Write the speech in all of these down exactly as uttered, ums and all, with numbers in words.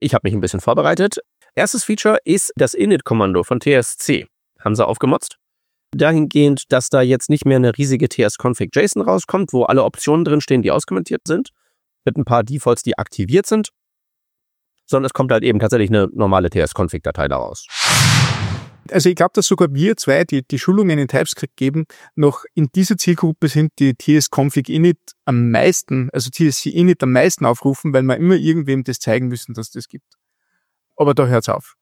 Ich habe mich ein bisschen vorbereitet. Erstes Feature ist das init-Kommando von T S C. Haben sie aufgemotzt. Dahingehend, dass da jetzt nicht mehr eine riesige T S-Config-JSON rauskommt, wo alle Optionen drinstehen, die auskommentiert sind, mit ein paar Defaults, die aktiviert sind, sondern es kommt halt eben tatsächlich eine normale T S-Config-Datei daraus. Also ich glaube, dass sogar wir zwei, die die Schulungen in TypeScript geben, noch in dieser Zielgruppe sind, die T S-Config Init am meisten, also T S C Init am meisten aufrufen, weil wir immer irgendwem das zeigen müssen, dass es das gibt. Aber da hört's auf.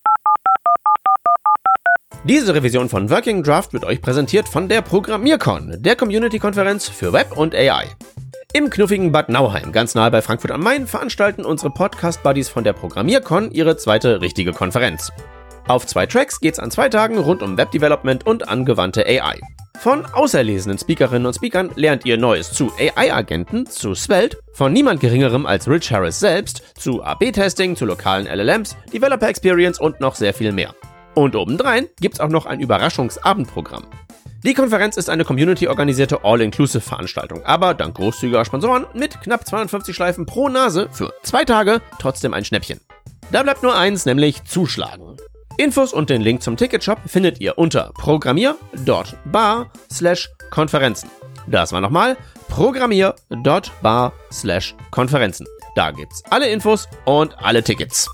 Diese Revision von Working Draft wird euch präsentiert von der ProgrammierCon, der Community-Konferenz für Web und A I. Im knuffigen Bad Nauheim, ganz nahe bei Frankfurt am Main, veranstalten unsere Podcast-Buddies von der ProgrammierCon ihre zweite richtige Konferenz. Auf zwei Tracks geht's an zwei Tagen rund um Web-Development und angewandte A I. Von auserlesenen Speakerinnen und Speakern lernt ihr Neues zu A I-Agenten, zu Svelte, von niemand Geringerem als Rich Harris selbst, zu A B-Testing, zu lokalen L L Ms, Developer Experience und noch sehr viel mehr. Und obendrein gibt's auch noch ein Überraschungsabendprogramm. Die Konferenz ist eine community-organisierte All-Inclusive-Veranstaltung, aber dank großzügiger Sponsoren mit knapp zweihundertfünfzig Schleifen pro Nase für zwei Tage trotzdem ein Schnäppchen. Da bleibt nur eins, nämlich zuschlagen. Infos und den Link zum Ticketshop findet ihr unter programmier.bar slash Konferenzen. Das war nochmal programmier.bar slash Konferenzen. Da gibt's alle Infos und alle Tickets.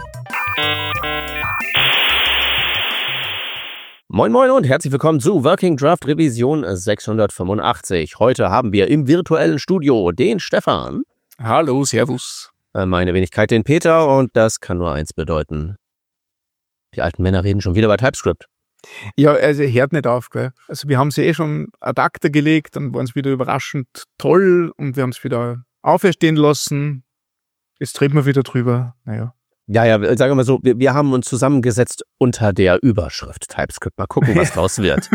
Moin Moin und herzlich willkommen zu Working Draft Revision sechshundertfünfundachtzig. Heute haben wir im virtuellen Studio den Stefan. Hallo, servus. Meine Wenigkeit den Peter und das kann nur eins bedeuten. Die alten Männer reden schon wieder über TypeScript. Ja, also hört nicht auf, gell. Also wir haben sie eh schon ad acta gelegt, dann waren es wieder überraschend toll und wir haben es wieder auferstehen lassen. Jetzt reden wir wieder drüber, naja. Ja, ja, sagen wir mal so, wir, wir haben uns zusammengesetzt unter der Überschrift TypeScript. Mal gucken, was draus wird.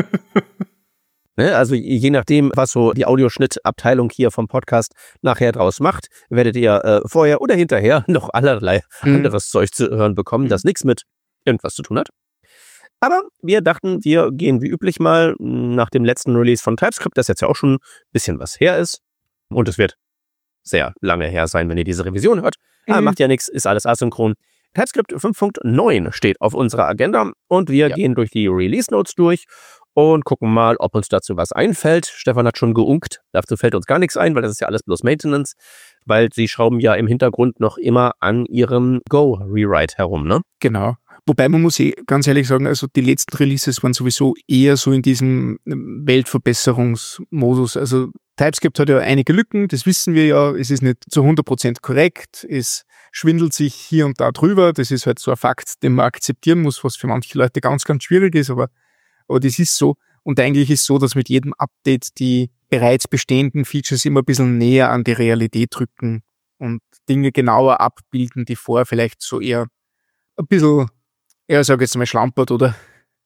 Ne, also je nachdem, was so die Audioschnittabteilung hier vom Podcast nachher draus macht, werdet ihr äh, vorher oder hinterher noch allerlei mhm. anderes Zeug zu hören bekommen, das nichts mit irgendwas zu tun hat. Aber wir dachten, wir gehen wie üblich mal nach dem letzten Release von TypeScript, das jetzt ja auch schon ein bisschen was her ist. Und es wird sehr lange her sein, wenn ihr diese Revision hört. Mhm. Aber macht ja nichts, ist alles asynchron. TypeScript fünf Punkt neun steht auf unserer Agenda und wir ja. gehen durch die Release-Notes durch und gucken mal, ob uns dazu was einfällt. Stefan hat schon geunkt, dazu fällt uns gar nichts ein, weil das ist ja alles bloß Maintenance, weil sie schrauben ja im Hintergrund noch immer an ihrem Go-Rewrite herum, ne? Genau. Wobei man muss eh ganz ehrlich sagen, also die letzten Releases waren sowieso eher so in diesem Weltverbesserungsmodus. Also TypeScript hat ja einige Lücken, das wissen wir ja, es ist nicht zu hundert Prozent korrekt, es schwindelt sich hier und da drüber, das ist halt so ein Fakt, den man akzeptieren muss, was für manche Leute ganz, ganz schwierig ist, aber, aber das ist so. Und eigentlich ist es so, dass mit jedem Update die bereits bestehenden Features immer ein bisschen näher an die Realität drücken und Dinge genauer abbilden, die vorher vielleicht so eher ein bisschen, ja, sag jetzt mal schlampert oder,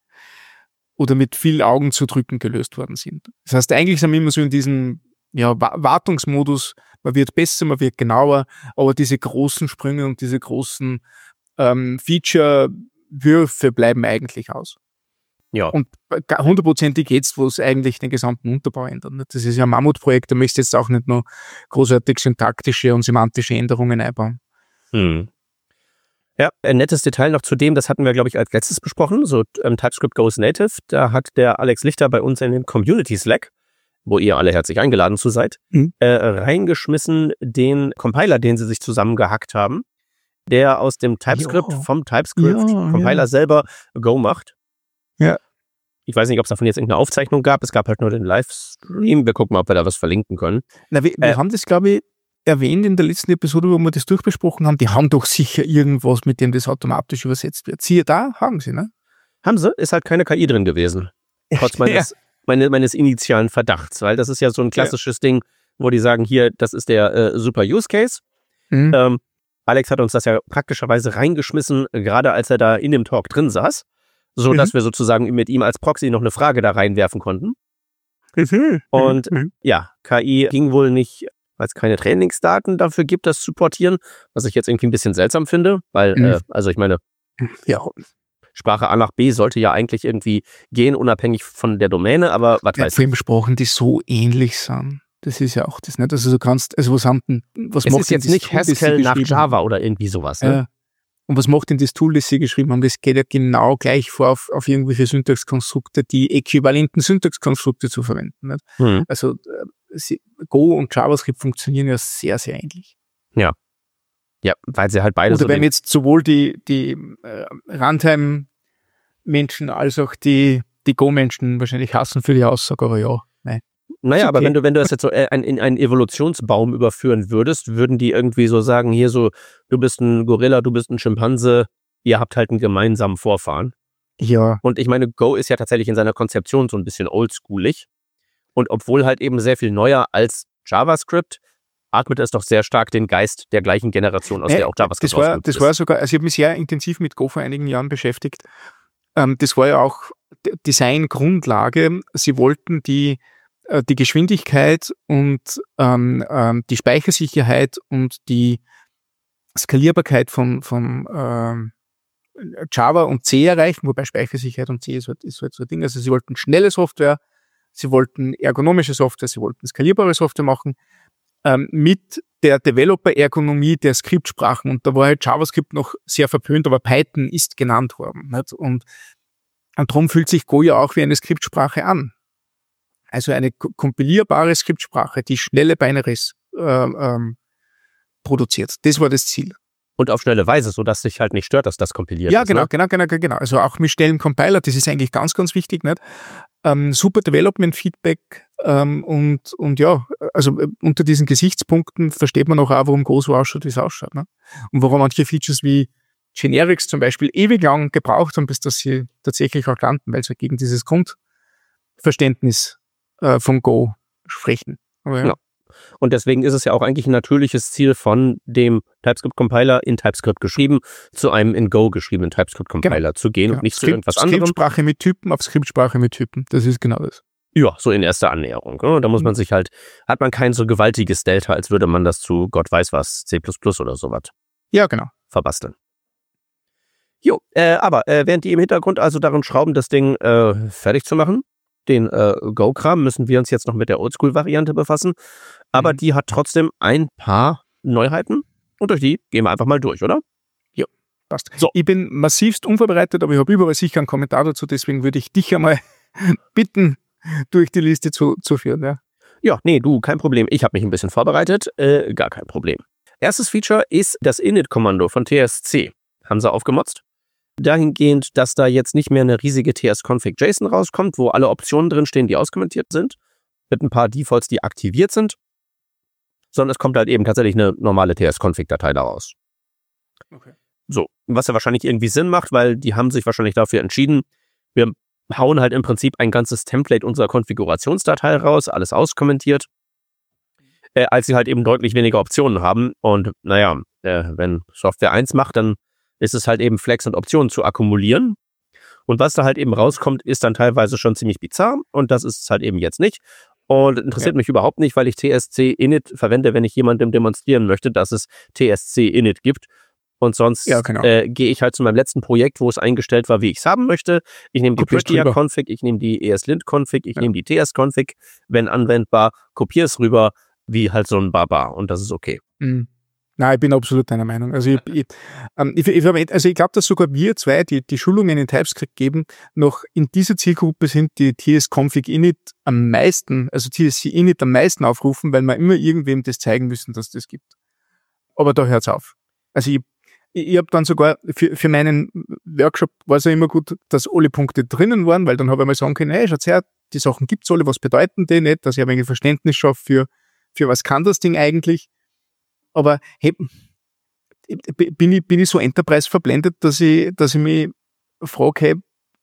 oder mit viel Augen zu drücken gelöst worden sind. Das heißt, eigentlich sind wir immer so in diesem ja, Wartungsmodus, man wird besser, man wird genauer, aber diese großen Sprünge und diese großen ähm, Feature-Würfe bleiben eigentlich aus. Ja. Und hundertprozentig jetzt, wo es eigentlich den gesamten Unterbau ändert. Das ist ja ein Mammutprojekt, da möchte jetzt auch nicht nur großartig syntaktische und semantische Änderungen einbauen. Hm. Ja, ein nettes Detail noch zu dem, das hatten wir, glaube ich, als letztes besprochen, so ähm, TypeScript Goes Native. Da hat der Alex Lichter bei uns in den Community Slack, wo ihr alle herzlich eingeladen zu seid, mhm. äh, reingeschmissen den Compiler, den sie sich zusammengehackt haben, der aus dem TypeScript jo. vom TypeScript-Compiler ja, ja. selber Go macht. Ja. Ich weiß nicht, ob es davon jetzt irgendeine Aufzeichnung gab. Es gab halt nur den Livestream. Wir gucken mal, ob wir da was verlinken können. Na, wir, wir äh, haben das, glaube ich, erwähnt in der letzten Episode, wo wir das durchbesprochen haben. Die haben doch sicher irgendwas, mit dem das automatisch übersetzt wird. Siehe da, haben sie, ne? Haben sie? Ist halt keine K I drin gewesen. Trotz meines, ja. meine, meines initialen Verdachts. Weil das ist ja so ein klassisches ja. Ding, wo die sagen, hier, das ist der äh, super Use Case. Mhm. Ähm, Alex hat uns das ja praktischerweise reingeschmissen, gerade als er da in dem Talk drin saß. So, mhm. dass wir sozusagen mit ihm als Proxy noch eine Frage da reinwerfen konnten. Mhm. Und mhm. ja, K I ging wohl nicht, weil es keine Trainingsdaten dafür gibt, das zu portieren, was ich jetzt irgendwie ein bisschen seltsam finde, weil, mhm. äh, also ich meine, ja. Sprache A nach B sollte ja eigentlich irgendwie gehen, unabhängig von der Domäne, aber was ja, weiß ich. Filmsprachen, die so ähnlich sind. Das ist ja auch das, nicht? Also du kannst, also was haben denn, was es macht ist jetzt nicht Haskell nach Java oder irgendwie sowas, ne? Ja. Und was macht denn das Tool, das Sie geschrieben haben? Das geht ja genau gleich vor, auf, auf irgendwelche Syntaxkonstrukte, die äquivalenten Syntaxkonstrukte zu verwenden. Nicht? Mhm. Also sie, Go und JavaScript funktionieren ja sehr, sehr ähnlich. Ja. Ja, weil sie halt beide Oder so... Oder wenn jetzt sowohl die, die äh, Runtime-Menschen als auch die, die Go-Menschen wahrscheinlich hassen für die Aussage, aber ja, nein. Naja, okay. aber wenn du, wenn du das jetzt so in, in einen Evolutionsbaum überführen würdest, würden die irgendwie so sagen, hier so, du bist ein Gorilla, du bist ein Schimpanse, ihr habt halt einen gemeinsamen Vorfahren. Ja. Und ich meine, Go ist ja tatsächlich in seiner Konzeption so ein bisschen oldschoolig. Und obwohl halt eben sehr viel neuer als JavaScript, atmet es doch sehr stark den Geist der gleichen Generation, aus nee, der auch JavaScript das war, das ist. war sogar, also ich habe mich sehr intensiv mit Go vor einigen Jahren beschäftigt. Ähm, das war ja auch Designgrundlage. Sie wollten die die Geschwindigkeit und ähm, ähm, die Speichersicherheit und die Skalierbarkeit von, von ähm, Java und C erreichen, wobei Speichersicherheit und C ist halt, ist halt so ein Ding. Also sie wollten schnelle Software, sie wollten ergonomische Software, sie wollten skalierbare Software machen, ähm, mit der Developer-Ergonomie der Skriptsprachen. Und da war halt JavaScript noch sehr verpönt, aber Python ist genannt worden. Nicht? Und, und darum fühlt sich Go ja auch wie eine Skriptsprache an. Also eine kompilierbare Skriptsprache, die schnelle Binaries äh, ähm, produziert. Das war das Ziel. Und auf schnelle Weise, sodass sich halt nicht stört, dass das kompiliert ja, ist. Ja, genau, ne? genau, genau, genau. Also auch mit schnellen Compiler, das ist eigentlich ganz, ganz wichtig, nicht? Ähm, super Development-Feedback ähm, und, und ja, also äh, unter diesen Gesichtspunkten versteht man auch, auch warum Go so ausschaut, wie es ausschaut. Ne? Und warum manche Features wie Generics zum Beispiel ewig lang gebraucht haben, bis dass sie tatsächlich auch landen, weil sie gegen dieses Grundverständnis von Go sprechen. Aber ja. Ja. Und deswegen ist es ja auch eigentlich ein natürliches Ziel von dem TypeScript-Compiler in TypeScript geschrieben, zu einem in Go geschriebenen TypeScript-Compiler genau. zu gehen genau. und nicht Skript, zu irgendwas anderem. Skriptsprache mit Typen auf Skriptsprache mit Typen, das ist genau das. Ja, so in erster Annäherung. Ne? Da muss man sich halt, hat man kein so gewaltiges Delta, als würde man das zu Gott weiß was, C plus plus oder sowas. Ja, genau. Verbasteln. Jo, äh, aber äh, während die im Hintergrund also daran schrauben, das Ding äh, fertig zu machen, den äh, Go-Kram, müssen wir uns jetzt noch mit der Oldschool-Variante befassen. Aber mhm. die hat trotzdem ein paar Neuheiten und durch die gehen wir einfach mal durch, oder? Ja, passt. So. Ich bin massivst unvorbereitet, aber ich habe überall sicher einen Kommentar dazu, deswegen würde ich dich einmal bitten, durch die Liste zu, zu führen. Ja. ja, nee, du, kein Problem. Ich habe mich ein bisschen vorbereitet, äh, gar kein Problem. Erstes Feature ist das Init-Kommando von T S C. Haben sie aufgemotzt. Dahingehend, dass da jetzt nicht mehr eine riesige T S-Config-JSON rauskommt, wo alle Optionen drinstehen, die auskommentiert sind, mit ein paar Defaults, die aktiviert sind, sondern es kommt halt eben tatsächlich eine normale T S-Config-Datei daraus. Okay. So, was ja wahrscheinlich irgendwie Sinn macht, weil die haben sich wahrscheinlich dafür entschieden, wir hauen halt im Prinzip ein ganzes Template unserer Konfigurationsdatei raus, alles auskommentiert, äh, als sie halt eben deutlich weniger Optionen haben. Und naja, äh, wenn Software eins macht, dann ist es halt eben Flags und Optionen zu akkumulieren. Und was da halt eben rauskommt, ist dann teilweise schon ziemlich bizarr. Und das ist es halt eben jetzt nicht. Und interessiert ja. mich überhaupt nicht, weil ich T S C Init verwende, wenn ich jemandem demonstrieren möchte, dass es T S C Init gibt. Und sonst ja, genau. äh, gehe ich halt zu meinem letzten Projekt, wo es eingestellt war, wie ich es haben möchte. Ich nehme die Prettier-Config, ich nehme die E S Lint-Config, ich ja. nehme die T S-Config, wenn anwendbar, kopiere es rüber, wie halt so ein Barbar. Und das ist okay. Mhm. Nein, ich bin absolut deiner Meinung. Also ich, ich, ähm, ich, ich, also ich glaube, dass sogar wir zwei, die die Schulungen in TypeScript geben, noch in dieser Zielgruppe sind, die T S-Config Init am meisten, also T S C Init am meisten aufrufen, weil wir immer irgendwem das zeigen müssen, dass das gibt. Aber da hört's auf. Also ich, ich, ich habe dann sogar, für, für meinen Workshop war es ja immer gut, dass alle Punkte drinnen waren, weil dann habe ich mal sagen können, hey, schaut her, die Sachen gibt's alle, was bedeuten die nicht, dass ich ein wenig Verständnis schaffe für, für was kann das Ding eigentlich. Aber hey, bin ich, bin ich so Enterprise verblendet, dass ich, dass ich mich frage, hey,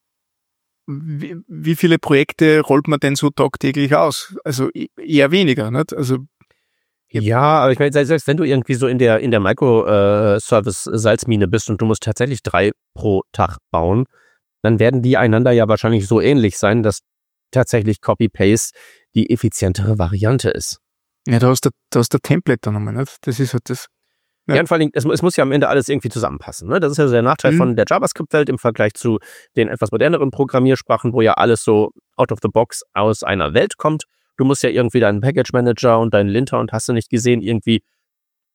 wie, wie viele Projekte rollt man denn so tagtäglich aus? Also eher weniger, nicht? Also ja, aber ich meine, selbst wenn du irgendwie so in der in der Microservice-Salzmine bist und du musst tatsächlich drei pro Tag bauen, dann werden die einander ja wahrscheinlich so ähnlich sein, dass tatsächlich Copy-Paste die effizientere Variante ist. Ja, da hast du da hast du Template dann nochmal, nicht? Das ist halt das. Ja, ja und vor allem, es, es muss ja am Ende alles irgendwie zusammenpassen. Ne? Das ist ja so der Nachteil mhm. von der JavaScript-Welt im Vergleich zu den etwas moderneren Programmiersprachen, wo ja alles so out of the box aus einer Welt kommt. Du musst ja irgendwie deinen Package Manager und deinen Linter und hast du nicht gesehen, irgendwie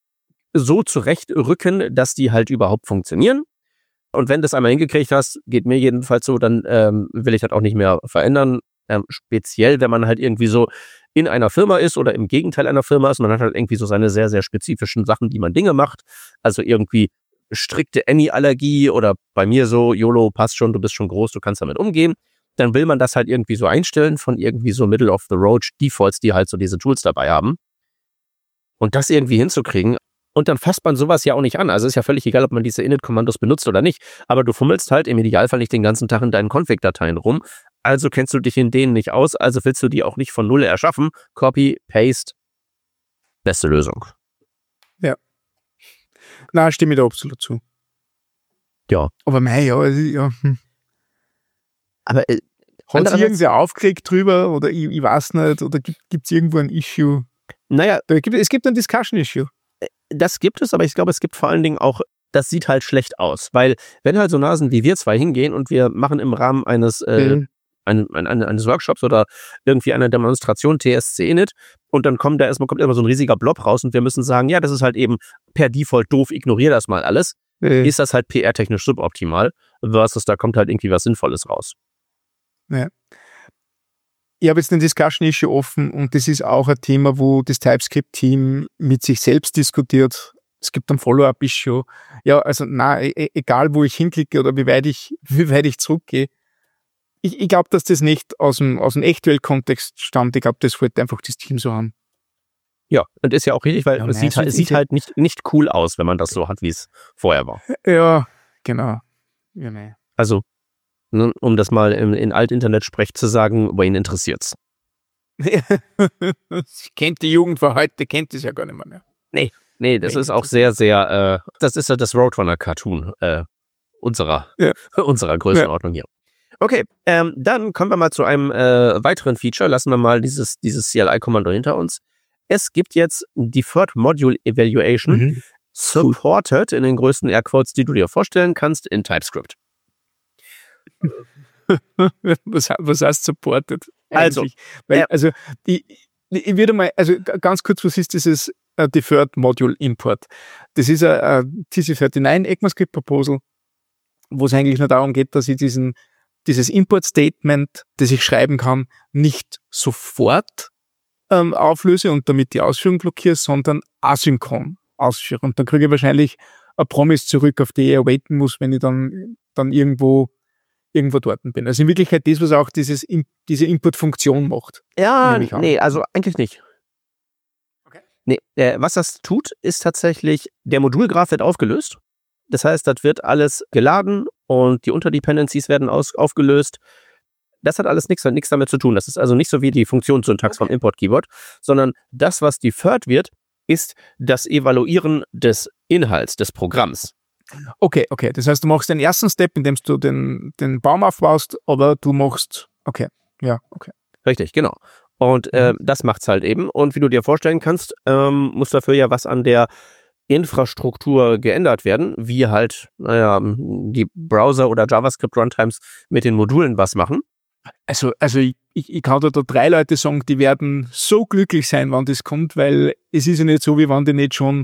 so zurechtrücken, dass die halt überhaupt funktionieren. Und wenn du das einmal hingekriegt hast, geht mir jedenfalls so, dann ähm, will ich das auch nicht mehr verändern. Ähm, speziell, wenn man halt irgendwie so in einer Firma ist oder im Gegenteil einer Firma ist. Man hat halt irgendwie so seine sehr, sehr spezifischen Sachen, die man Dinge macht. Also irgendwie strikte Any-Allergie oder bei mir so, YOLO, passt schon, du bist schon groß, du kannst damit umgehen. Dann will man das halt irgendwie so einstellen von irgendwie so Middle-of-the-Road-Defaults, die halt so diese Tools dabei haben. Und das irgendwie hinzukriegen. Und dann fasst man sowas ja auch nicht an. Also ist ja völlig egal, ob man diese Init-Kommandos benutzt oder nicht. Aber du fummelst halt im Idealfall nicht den ganzen Tag in deinen Config-Dateien rum. Also kennst du dich in denen nicht aus. Also willst du die auch nicht von Null erschaffen. Copy, Paste. Beste Lösung. Ja. Na, stimme ich da absolut zu. Ja. Aber mei, ja, also, ja. Hm. Aber äh, hat sich irgendwer aufgeregt drüber oder ich, ich weiß nicht, oder gibt es irgendwo ein Issue? Naja. Da gibt, es gibt ein Discussion-Issue. Das gibt es, aber ich glaube, es gibt vor allen Dingen auch, das sieht halt schlecht aus. Weil, wenn halt so Nasen wie wir zwei hingehen und wir machen im Rahmen eines, äh, mhm. ein, ein, eines Workshops oder irgendwie einer Demonstration T S C Init und dann kommt da erstmal, kommt immer so ein riesiger Blob raus und wir müssen sagen, ja, das ist halt eben per Default doof, ignoriere das mal alles, mhm. ist das halt P R-technisch suboptimal, versus da kommt halt irgendwie was Sinnvolles raus. Ja. Ich habe jetzt eine Discussion-Issue offen und das ist auch ein Thema, wo das TypeScript-Team mit sich selbst diskutiert. Es gibt ein Follow-up-Issue. Ja, also na, e- egal wo ich hinklicke oder wie weit ich, wie weit ich zurückgehe. Ich, ich glaube, dass das nicht aus dem, aus dem Echtwelt-Kontext stammt. Ich glaube, das wollte einfach das Team so haben. Ja, und ist ja auch richtig, weil ja, es nein, sieht, halt, es sieht halt nicht, nicht cool aus, wenn man das so hat, wie es vorher war. Ja, genau. Ja, nein. Also, um das mal in, in Alt-Internet-Sprech zu sagen, wen interessiert's? Kennt die Jugend von heute, kennt das ja gar nicht mehr. mehr. Nee, nee, das nee, ist auch sehr, sehr, äh, das ist ja das Roadrunner-Cartoon äh, unserer, ja. unserer Größenordnung ja. hier. Okay, ähm, dann kommen wir mal zu einem äh, weiteren Feature. Lassen wir mal dieses, dieses C L I-Kommando hinter uns. Es gibt jetzt Deferred Module Evaluation, mhm. supported in den größten Airquotes, die du dir vorstellen kannst, in TypeScript. was, was heißt supported? Also, Weil, also ich, ich würde mal, also ganz kurz, was ist dieses uh, Deferred Module Import? Das ist ein uh, T C neunundvierzig ECMAScript Proposal, wo es eigentlich nur darum geht, dass ich diesen, dieses Import-Statement, das ich schreiben kann, nicht sofort ähm, auflöse und damit die Ausführung blockiere, sondern asynchron ausführe. Und dann kriege ich wahrscheinlich eine Promise zurück, auf die ich awaiten muss, wenn ich dann, dann irgendwo irgendwo dort bin. Also in Wirklichkeit das, was auch dieses, diese Import-Funktion macht. Ja, nee, also eigentlich nicht. Okay. Nee, äh, was das tut, ist tatsächlich, der Modulgraph wird aufgelöst. Das heißt, das wird alles geladen und die Unterdependencies werden aus, aufgelöst. Das hat alles nichts nichts damit zu tun. Das ist also nicht so wie die Funktionssyntax okay. vom Import-Keyword, sondern das, was deferred wird, ist das Evaluieren des Inhalts des Programms. Okay, okay. Das heißt, du machst den ersten Step, indem du den, den Baum aufbaust, aber du machst, okay, ja, okay. Richtig, genau. Und äh, das macht's halt eben. Und wie du dir vorstellen kannst, ähm, muss dafür ja was an der Infrastruktur geändert werden, wie halt, naja, die Browser- oder JavaScript-Runtimes mit den Modulen was machen. Also, also ich, ich, ich kann da, da drei Leute sagen, die werden so glücklich sein, wann das kommt, weil es ist ja nicht so, wie wenn die nicht schon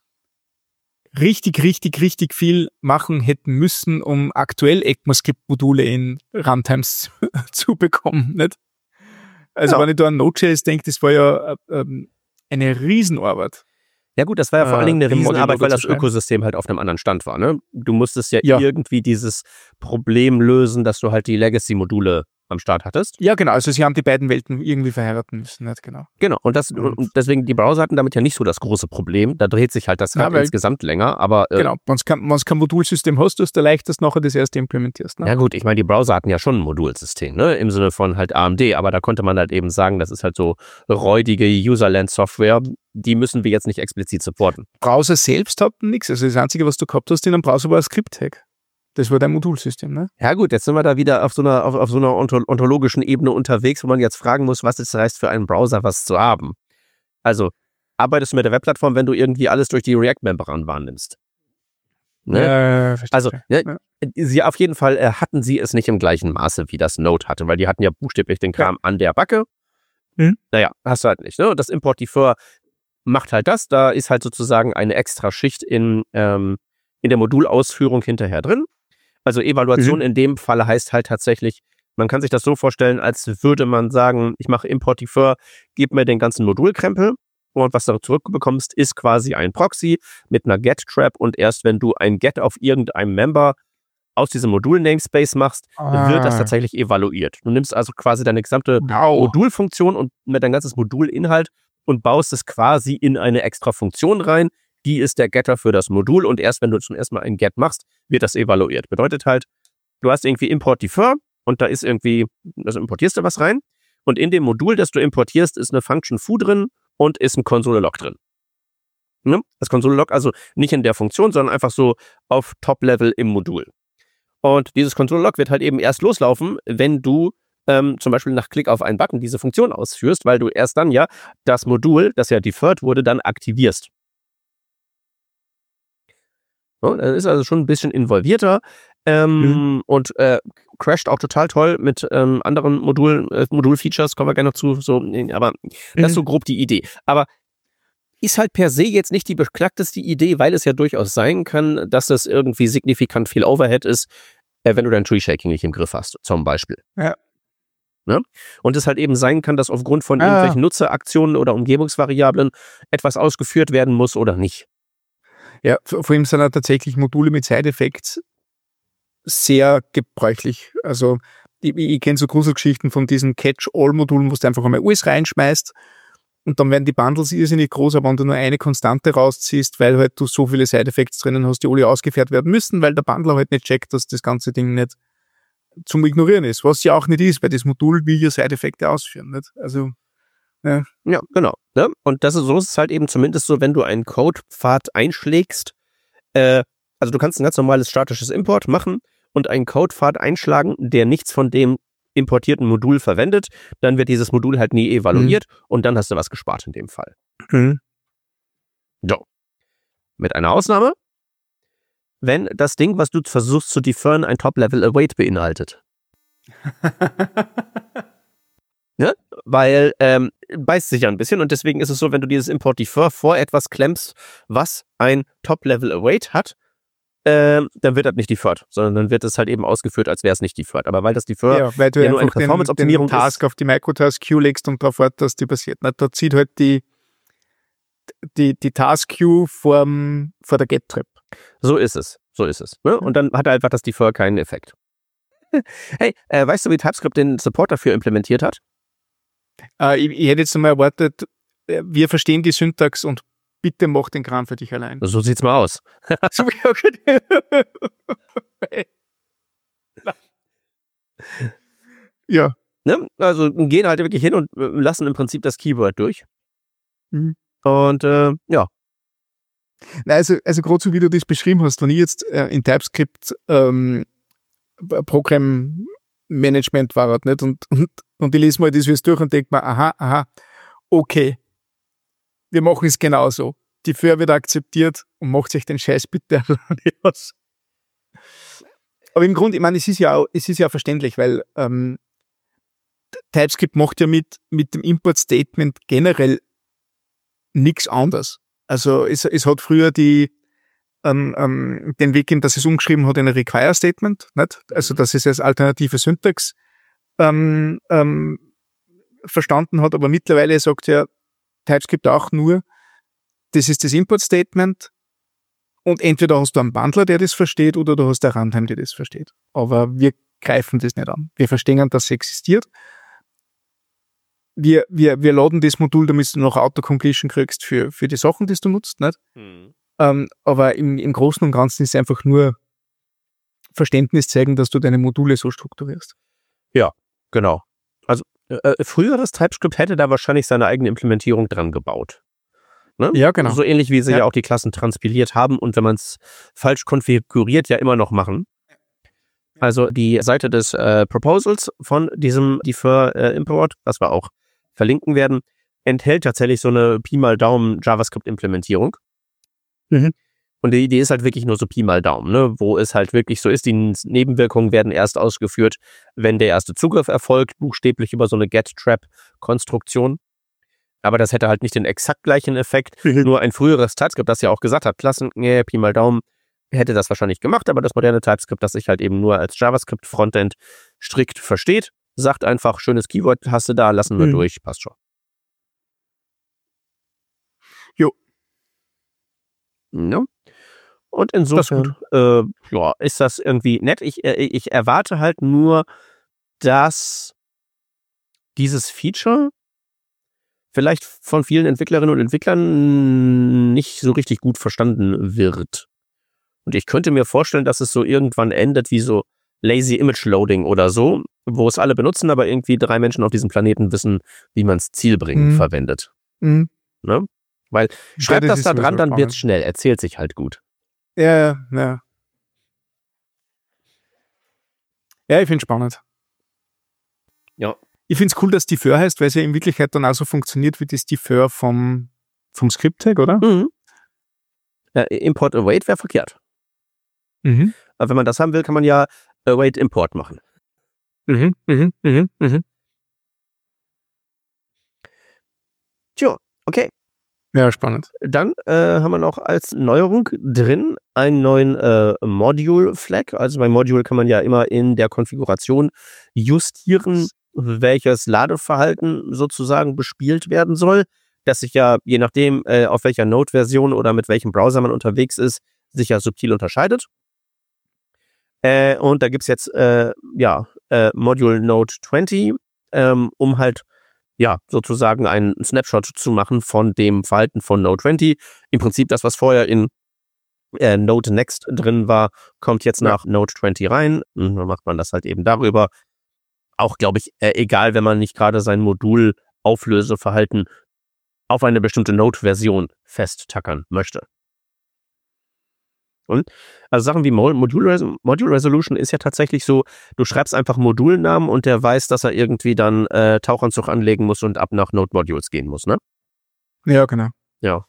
richtig, richtig, richtig viel machen hätten müssen, um aktuell ECMAScript-Module in Runtimes zu bekommen, nicht? Also ja. Wenn ich da an Node.js denke, das war ja ähm, eine Riesenarbeit. Ja gut, das war ja vor äh, allen Dingen eine Riesenarbeit, weil das Ökosystem halt auf einem anderen Stand war. Ne? Du musstest ja, ja irgendwie dieses Problem lösen, dass du halt die Legacy-Module am Start hattest. Ja, genau. Also sie haben die beiden Welten irgendwie verheiraten müssen, nicht? Genau. Genau. Und, das, und, und deswegen, die Browser hatten damit ja nicht so das große Problem. Da dreht sich halt das Rad ja, insgesamt länger. Aber äh, genau. Wenn du kein Modulsystem hast, dass du leichtest nachher das erste implementierst. Ne? Ja gut, ich meine, die Browser hatten ja schon ein Modulsystem, ne? Im Sinne von halt A M D. Aber da konnte man halt eben sagen, das ist halt so räudige Userland-Software. Die müssen wir jetzt nicht explizit supporten. Browser selbst hatten nichts. Also das Einzige, was du gehabt hast in einem Browser, war ein Script-Tag. Das war dein Modulsystem, ne? Ja gut, jetzt sind wir da wieder auf so einer, auf, auf so einer ontologischen Ebene unterwegs, wo man jetzt fragen muss, was es heißt für einen Browser, was zu haben. Also, arbeitest du mit der Webplattform, wenn du irgendwie alles durch die React-Membran wahrnimmst? Ne? Ja, also, ne, ja. Sie auf jeden Fall äh, hatten sie es nicht im gleichen Maße, wie das Node hatte, weil die hatten ja buchstäblich den Kram ja. an der Backe. Hm? Naja, hast du halt nicht, ne? Und das Import-Defer macht halt das. Da ist halt sozusagen eine extra Schicht in, ähm, in der Modulausführung hinterher drin. Also Evaluation mhm. in dem Falle heißt halt tatsächlich, man kann sich das so vorstellen, als würde man sagen, ich mache Import Defer, gib mir den ganzen Modulkrempel und was du zurückbekommst, ist quasi ein Proxy mit einer Get-Trap und erst wenn du ein Get auf irgendeinem Member aus diesem Modul-Namespace machst, ah. wird das tatsächlich evaluiert. Du nimmst also quasi deine gesamte wow. Modulfunktion und mit dein ganzes Modulinhalt und baust es quasi in eine extra Funktion rein. Die ist der Getter für das Modul und erst wenn du zum ersten Mal ein Get machst, wird das evaluiert. Bedeutet halt, du hast irgendwie Import Defer und da ist irgendwie, also importierst du was rein und in dem Modul, das du importierst, ist eine Function Foo drin und ist ein Console-Log drin. Ne? Das Console-Log also nicht in der Funktion, sondern einfach so auf Top-Level im Modul. Und dieses Console-Log wird halt eben erst loslaufen, wenn du ähm, zum Beispiel nach Klick auf einen Button diese Funktion ausführst, weil du erst dann ja das Modul, das ja deferred wurde, dann aktivierst. So, das ist also schon ein bisschen involvierter ähm, mhm. und äh, crasht auch total toll mit ähm, anderen Modul, äh, Modul-Features, kommen wir gerne noch zu, so, aber mhm. das ist so grob die Idee. Aber ist halt per se jetzt nicht die beknackteste Idee, weil es ja durchaus sein kann, dass das irgendwie signifikant viel Overhead ist, äh, wenn du dein Tree-Shaking nicht im Griff hast, zum Beispiel. Ja. Ne? Und es halt eben sein kann, dass aufgrund von ah. irgendwelchen Nutzeraktionen oder Umgebungsvariablen etwas ausgeführt werden muss oder nicht. Ja, vor allem sind auch tatsächlich Module mit Side-Effects sehr gebräuchlich. Also ich, ich kenne so Gruselgeschichten von diesen Catch-All-Modulen, wo du einfach einmal alles reinschmeißt und dann werden die Bundles irrsinnig groß, aber wenn du nur eine Konstante rausziehst, weil halt du so viele Side-Effects drinnen hast, die alle ausgeführt werden müssen, weil der Bundler halt nicht checkt, dass das ganze Ding nicht zum Ignorieren ist, was ja auch nicht ist, weil das Modul will ja Side-Effekte ausführen. Nicht? Also Ja. ja, genau. Ne? Und das ist, so ist es halt eben zumindest so, wenn du einen Codepfad einschlägst, äh, also du kannst ein ganz normales statisches Import machen und einen Codepfad einschlagen, der nichts von dem importierten Modul verwendet, dann wird dieses Modul halt nie evaluiert mhm. und dann hast du was gespart in dem Fall. Mhm. So. Mit einer Ausnahme, wenn das Ding, was du versuchst zu deferen, ein Top-Level-Await beinhaltet. Ne? Weil ähm, beißt sich ja ein bisschen und deswegen ist es so, wenn du dieses Import-Defer vor etwas klemmst, was ein Top-Level-Await hat, ähm, dann wird das nicht deferred, sondern dann wird es halt eben ausgeführt, als wäre es nicht deferred. Aber weil das Defer ja, weil du ja nur eine Performance-Optimierung den, den Task ist, auf die Microtask-Queue legst und darauf wartest, dass die passiert. Na, da zieht halt die, die, die Task-Queue vor, vor der Get-Trap. So ist es, so ist es. Ne? Und dann hat einfach das Defer keinen Effekt. Hey, äh, weißt du, wie TypeScript den Support dafür implementiert hat? Äh, ich, ich hätte jetzt einmal erwartet, wir verstehen die Syntax und bitte mach den Kram für dich allein. So sieht's mal aus. ja. Ne? Also gehen halt wirklich hin und lassen im Prinzip das Keyword durch. Mhm. Und äh, ja. Na, also, also gerade so wie du das beschrieben hast, wenn ich jetzt äh, in TypeScript ähm, Programmmanagement war, nicht? Und, und, und ich lese mal das jetzt durch und denke mir, aha, aha, okay, wir machen es genauso. Die Defer wird akzeptiert und macht sich den Scheiß bitte aus. Aber im Grunde, ich meine, es ist ja auch, es ist ja auch verständlich, weil ähm, TypeScript macht ja mit, mit dem Import-Statement generell nichts anderes. Also es, es hat früher die ähm, ähm, den Weg gegeben, dass es umgeschrieben hat in ein Require-Statement, nicht? Also dass es als alternative Syntax ähm, ähm, verstanden hat, aber mittlerweile sagt ja TypeScript auch nur, das ist das Import-Statement und entweder hast du einen Bundler, der das versteht, oder du hast eine Runtime, die das versteht. Aber wir greifen das nicht an. Wir verstehen, dass es existiert. Wir, wir, wir laden das Modul, damit du noch Autocompletion kriegst für, für die Sachen, die du nutzt. Nicht? Mhm. Ähm, aber im, im Großen und Ganzen ist es einfach nur Verständnis zeigen, dass du deine Module so strukturierst. Ja, genau. Also äh, früher das TypeScript hätte da wahrscheinlich seine eigene Implementierung dran gebaut. Ne? Ja, genau. So ähnlich wie sie ja, ja auch die Klassen transpiliert haben und wenn man es falsch konfiguriert, ja immer noch machen. Also die Seite des äh, Proposals von diesem Defer äh, Import, was wir auch verlinken werden, enthält tatsächlich so eine Pi mal Daumen JavaScript-Implementierung. Mhm. Und die Idee ist halt wirklich nur so Pi mal Daumen, ne? Wo es halt wirklich so ist, die Nebenwirkungen werden erst ausgeführt, wenn der erste Zugriff erfolgt, buchstäblich über so eine Get-Trap-Konstruktion. Aber das hätte halt nicht den exakt gleichen Effekt. Mhm. Nur ein früheres TypeScript, das ja auch gesagt hat, Klassen, nee, Pi mal Daumen, hätte das wahrscheinlich gemacht, aber das moderne TypeScript, das sich halt eben nur als JavaScript-Frontend strikt versteht, sagt einfach, schönes Keyword hast du da, lassen wir Mhm. durch, passt schon. Jo. Ja. Und insofern äh, ja, ist das irgendwie nett. Ich, äh, ich erwarte halt nur, dass dieses Feature vielleicht von vielen Entwicklerinnen und Entwicklern nicht so richtig gut verstanden wird. Und ich könnte mir vorstellen, dass es so irgendwann endet wie so Lazy Image Loading oder so, wo es alle benutzen, aber irgendwie drei Menschen auf diesem Planeten wissen, wie man es Zielbringen Mhm. verwendet. Mhm. Ne? Weil Ja, schreibt das das ist da sowieso dran, dann spannend. wird's schnell. Erzählt sich halt gut. Ja, ja, ja. Ja, ich finde es spannend. Ja. Ich finde es cool, dass Defer heißt, weil es ja in Wirklichkeit dann auch so funktioniert wie das Defer vom, vom Script-Tag, oder? Mhm. Äh, Import Await wäre verkehrt. Mhm. Aber wenn man das haben will, kann man ja Await Import machen. Mhm. Mhm. Mhm. Mhm. Tja, okay. Ja, spannend. Dann äh, haben wir noch als Neuerung drin einen neuen äh, Module-Flag. Also bei Module kann man ja immer in der Konfiguration justieren, welches Ladeverhalten sozusagen bespielt werden soll. Das sich ja, je nachdem, äh, auf welcher Node-Version oder mit welchem Browser man unterwegs ist, sich ja subtil unterscheidet. Äh, und da gibt es jetzt äh, ja, äh, Module Node zwanzig, ähm, um halt ja, sozusagen einen Snapshot zu machen von dem Verhalten von Node zwanzig. Im Prinzip das, was vorher in äh, Node Next drin war, kommt jetzt Ja. nach Node zwanzig rein. Und dann macht man das halt eben darüber. Auch, glaube ich, äh, egal, wenn man nicht gerade sein Modul-Auflöseverhalten auf eine bestimmte Node-Version festtackern möchte. Und also Sachen wie Module, Res- Module Resolution ist ja tatsächlich so, du schreibst einfach Modulnamen und der weiß, dass er irgendwie dann äh, Tauchanzug anlegen muss und ab nach Node Modules gehen muss, ne? Ja, genau. Ja.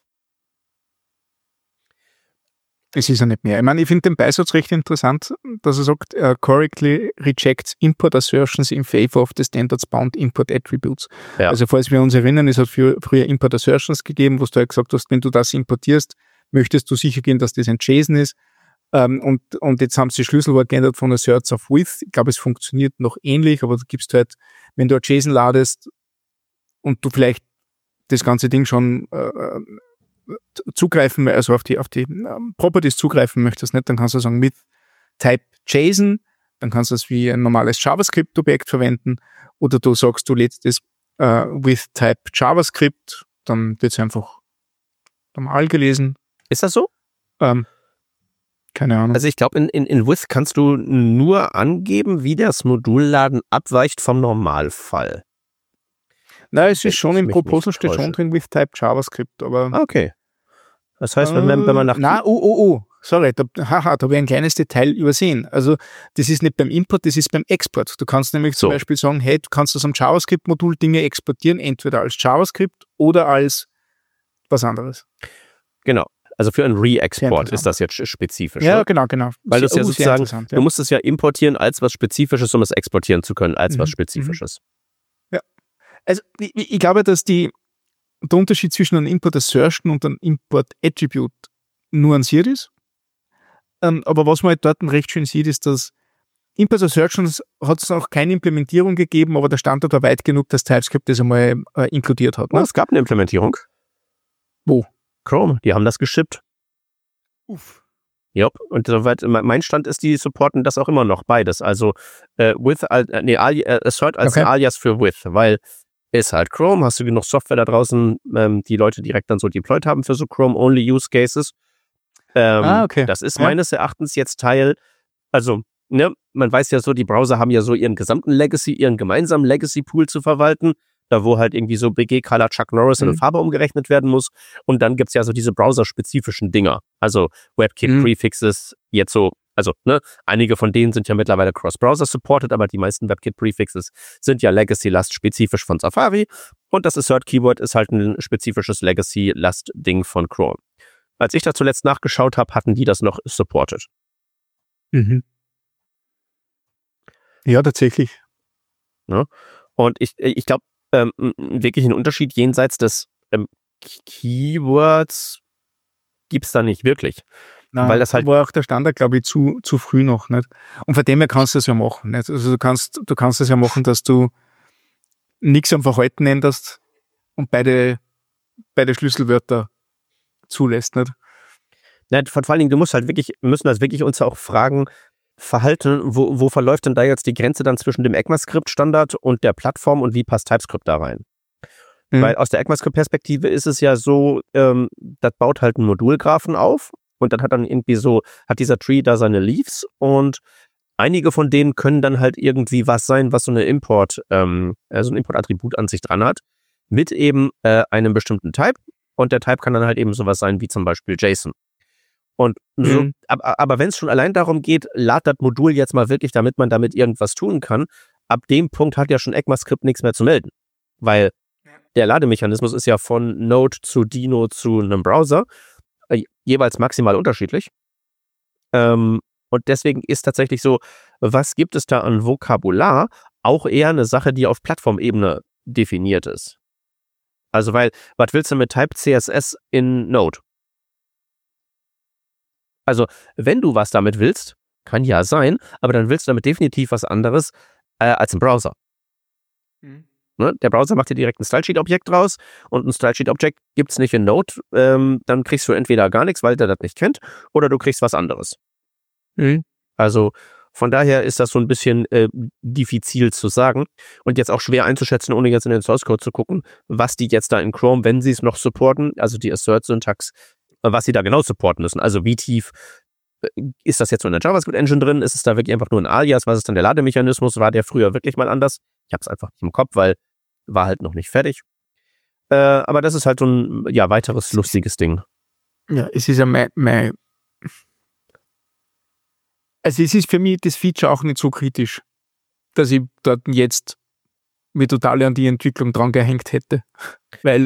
Es ist ja nicht mehr. Ich meine, ich finde den Beisatz recht interessant, dass er sagt, uh, correctly rejects import assertions in favor of the standards bound import attributes. Ja. Also falls wir uns erinnern, es hat für, früher import assertions gegeben, wo du halt gesagt hast, wenn du das importierst, möchtest du sicher gehen, dass das ein JSON ist. Ähm, und, und jetzt haben sie Schlüsselwort geändert von asserts auf with. Ich glaube, es funktioniert noch ähnlich, aber du gibst halt, wenn du ein JSON ladest und du vielleicht das ganze Ding schon äh, zugreifen, also auf die, auf die ähm, Properties zugreifen möchtest, nicht, dann kannst du sagen mit Type JSON, dann kannst du es wie ein normales JavaScript-Objekt verwenden, oder du sagst, du lädst es äh, with Type JavaScript, dann wird es einfach normal gelesen. Ist das so? Ähm, keine Ahnung. Also ich glaube, in, in, in With kannst du nur angeben, wie das Modulladen abweicht vom Normalfall. Nein, es ist schon im mich Proposal nicht steht schon täusche. drin with Type JavaScript, aber Ah, okay. Das heißt, wenn man, wenn man nach... Na, oh, oh, oh, sorry, da, haha, da habe ich ein kleines Detail übersehen. Also das ist nicht beim Import, das ist beim Export. Du kannst nämlich zum So. Beispiel sagen, hey, du kannst aus einem JavaScript-Modul Dinge exportieren, entweder als JavaScript oder als was anderes. Genau. Also für einen Sehr Re-Export interessant. ist das jetzt spezifisch. Ja, ne? genau, genau. Weil du es ja Oh, sehr sozusagen, interessant, ja. du musst es ja importieren als was Spezifisches, um es exportieren zu können, als Mhm, was Spezifisches. Also ich, ich glaube, dass die, der Unterschied zwischen einem Import Assertion und einem Import Attribute nuanciert ist. Ähm, aber was man halt dort recht schön sieht, ist, dass Import Assertions hat es noch keine Implementierung gegeben, aber der Standard war weit genug, dass TypeScript das einmal äh, inkludiert hat. Oh, Ne? es gab eine Implementierung. Wo? Chrome, die haben das geschippt. Uff. Jupp. Und soweit mein Stand ist, die supporten das auch immer noch, beides. Also äh, with, äh, nee, ali, äh, Assert als Okay. ein Alias für with, weil ist halt Chrome, hast du genug Software da draußen, ähm, die Leute direkt dann so deployed haben für so Chrome-Only-Use-Cases. Ähm, Ah, okay. Das ist Ja. meines Erachtens jetzt Teil, also, ne, man weiß ja so, die Browser haben ja so ihren gesamten Legacy, ihren gemeinsamen Legacy-Pool zu verwalten, da wo halt irgendwie so B G-Color Chuck Norris in eine Mhm. Farbe umgerechnet werden muss. Und dann gibt's ja so diese browserspezifischen Dinger, also WebKit-Prefixes, jetzt so, also, ne, einige von denen sind ja mittlerweile Cross-Browser-supported, aber die meisten WebKit-Prefixes sind ja Legacy-Last-spezifisch von Safari. Und das Assert-Keyword ist halt ein spezifisches Legacy-Last-Ding von Chrome. Als ich da zuletzt nachgeschaut habe, hatten die das noch supported. Mhm. Ja, tatsächlich. Und ich, ich glaube, ähm, wirklich einen Unterschied jenseits des ähm, Keywords gibt es da nicht wirklich. Nein, weil das halt war auch der Standard, glaube ich, zu, zu früh noch. Nicht? Und von dem her kannst du es ja machen. Nicht? Also du kannst, du kannst es ja machen, dass du nichts am Verhalten änderst und beide, beide Schlüsselwörter zulässt. Nicht? Ja, vor allen Dingen, du musst halt wirklich, wir müssen das wirklich uns auch fragen, Verhalten, wo, wo verläuft denn da jetzt die Grenze dann zwischen dem ECMAScript-Standard und der Plattform und wie passt TypeScript da rein? Mhm. Weil aus der ECMAScript-Perspektive ist es ja so, ähm, das baut halt einen Modulgraphen auf und dann hat dann irgendwie so, hat dieser Tree da seine Leaves und einige von denen können dann halt irgendwie was sein, was so eine Import, ähm, so ein Import-Attribut an sich dran hat, mit eben äh, einem bestimmten Type und der Type kann dann halt eben sowas sein wie zum Beispiel JSON. Und so, mhm. aber, aber wenn es schon allein darum geht, lad das Modul jetzt mal wirklich, damit man damit irgendwas tun kann, ab dem Punkt hat ja schon ECMAScript nichts mehr zu melden. Weil der Lademechanismus ist ja von Node zu Dino zu einem Browser äh, jeweils maximal unterschiedlich. Ähm, und deswegen ist tatsächlich so, was gibt es da an Vokabular, auch eher eine Sache, die auf Plattformebene definiert ist. Also weil, was willst du mit Type C S S in Node? Also, wenn du was damit willst, kann ja sein, aber dann willst du damit definitiv was anderes äh, als ein Browser. Mhm. Ne? Der Browser macht dir direkt ein Stylesheet-Objekt raus und ein Stylesheet-Objekt gibt es nicht in Node. Ähm, dann kriegst du entweder gar nichts, weil der das nicht kennt, oder du kriegst was anderes. Mhm. Also, von daher ist das so ein bisschen äh, diffizil zu sagen und jetzt auch schwer einzuschätzen, ohne jetzt in den Source-Code zu gucken, was die jetzt da in Chrome, wenn sie es noch supporten, also die Assert-Syntax, was sie da genau supporten müssen. Also wie tief ist das jetzt so in der JavaScript-Engine drin? Ist es da wirklich einfach nur ein Alias? Was ist dann der Lademechanismus? War der früher wirklich mal anders? Ich habe es einfach nicht im Kopf, weil war halt noch nicht fertig. Äh, aber das ist halt so ein ja, weiteres lustiges Ding. Ja, es ist ja mein, mein also es ist für mich das Feature auch nicht so kritisch, dass ich dort jetzt mir total an die Entwicklung dran gehängt hätte. Weil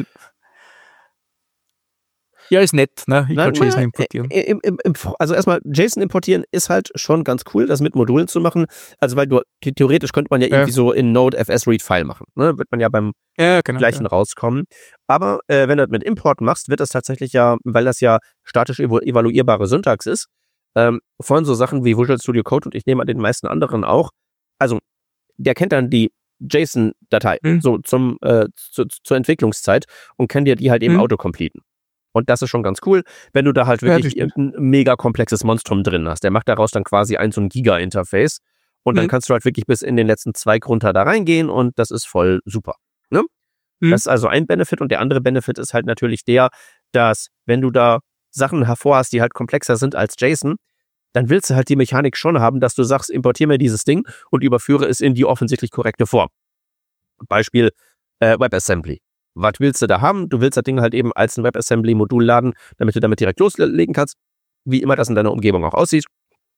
ja, ist nett, ne? Ich kann JSON importieren. Im, im, im, also erstmal, JSON importieren ist halt schon ganz cool, das mit Modulen zu machen. Also weil du, theoretisch könnte man ja irgendwie ja. so in Node F S Read File machen. Ne? Wird man ja beim ja, genau, gleichen ja. rauskommen. Aber äh, wenn du das mit Import machst, wird das tatsächlich ja, weil das ja statisch ev- evaluierbare Syntax ist, ähm, von so Sachen wie Visual Studio Code und ich nehme an den meisten anderen auch. Also der kennt dann die JSON-Datei mhm. so zum äh, zu, zur Entwicklungszeit und kann dir die halt eben mhm. autocompleten. Und das ist schon ganz cool, wenn du da halt wirklich ja, irgendein mega komplexes Monstrum drin hast. Der macht daraus dann quasi ein so ein Giga-Interface und mhm. dann kannst du halt wirklich bis in den letzten Zweig runter da reingehen und das ist voll super. Ne? Mhm. Das ist also ein Benefit und der andere Benefit ist halt natürlich der, dass wenn du da Sachen hervorhast, die halt komplexer sind als JSON, dann willst du halt die Mechanik schon haben, dass du sagst, importiere mir dieses Ding und überführe es in die offensichtlich korrekte Form. Beispiel äh, WebAssembly. Was willst du da haben? Du willst das Ding halt eben als ein WebAssembly-Modul laden, damit du damit direkt loslegen kannst, wie immer das in deiner Umgebung auch aussieht.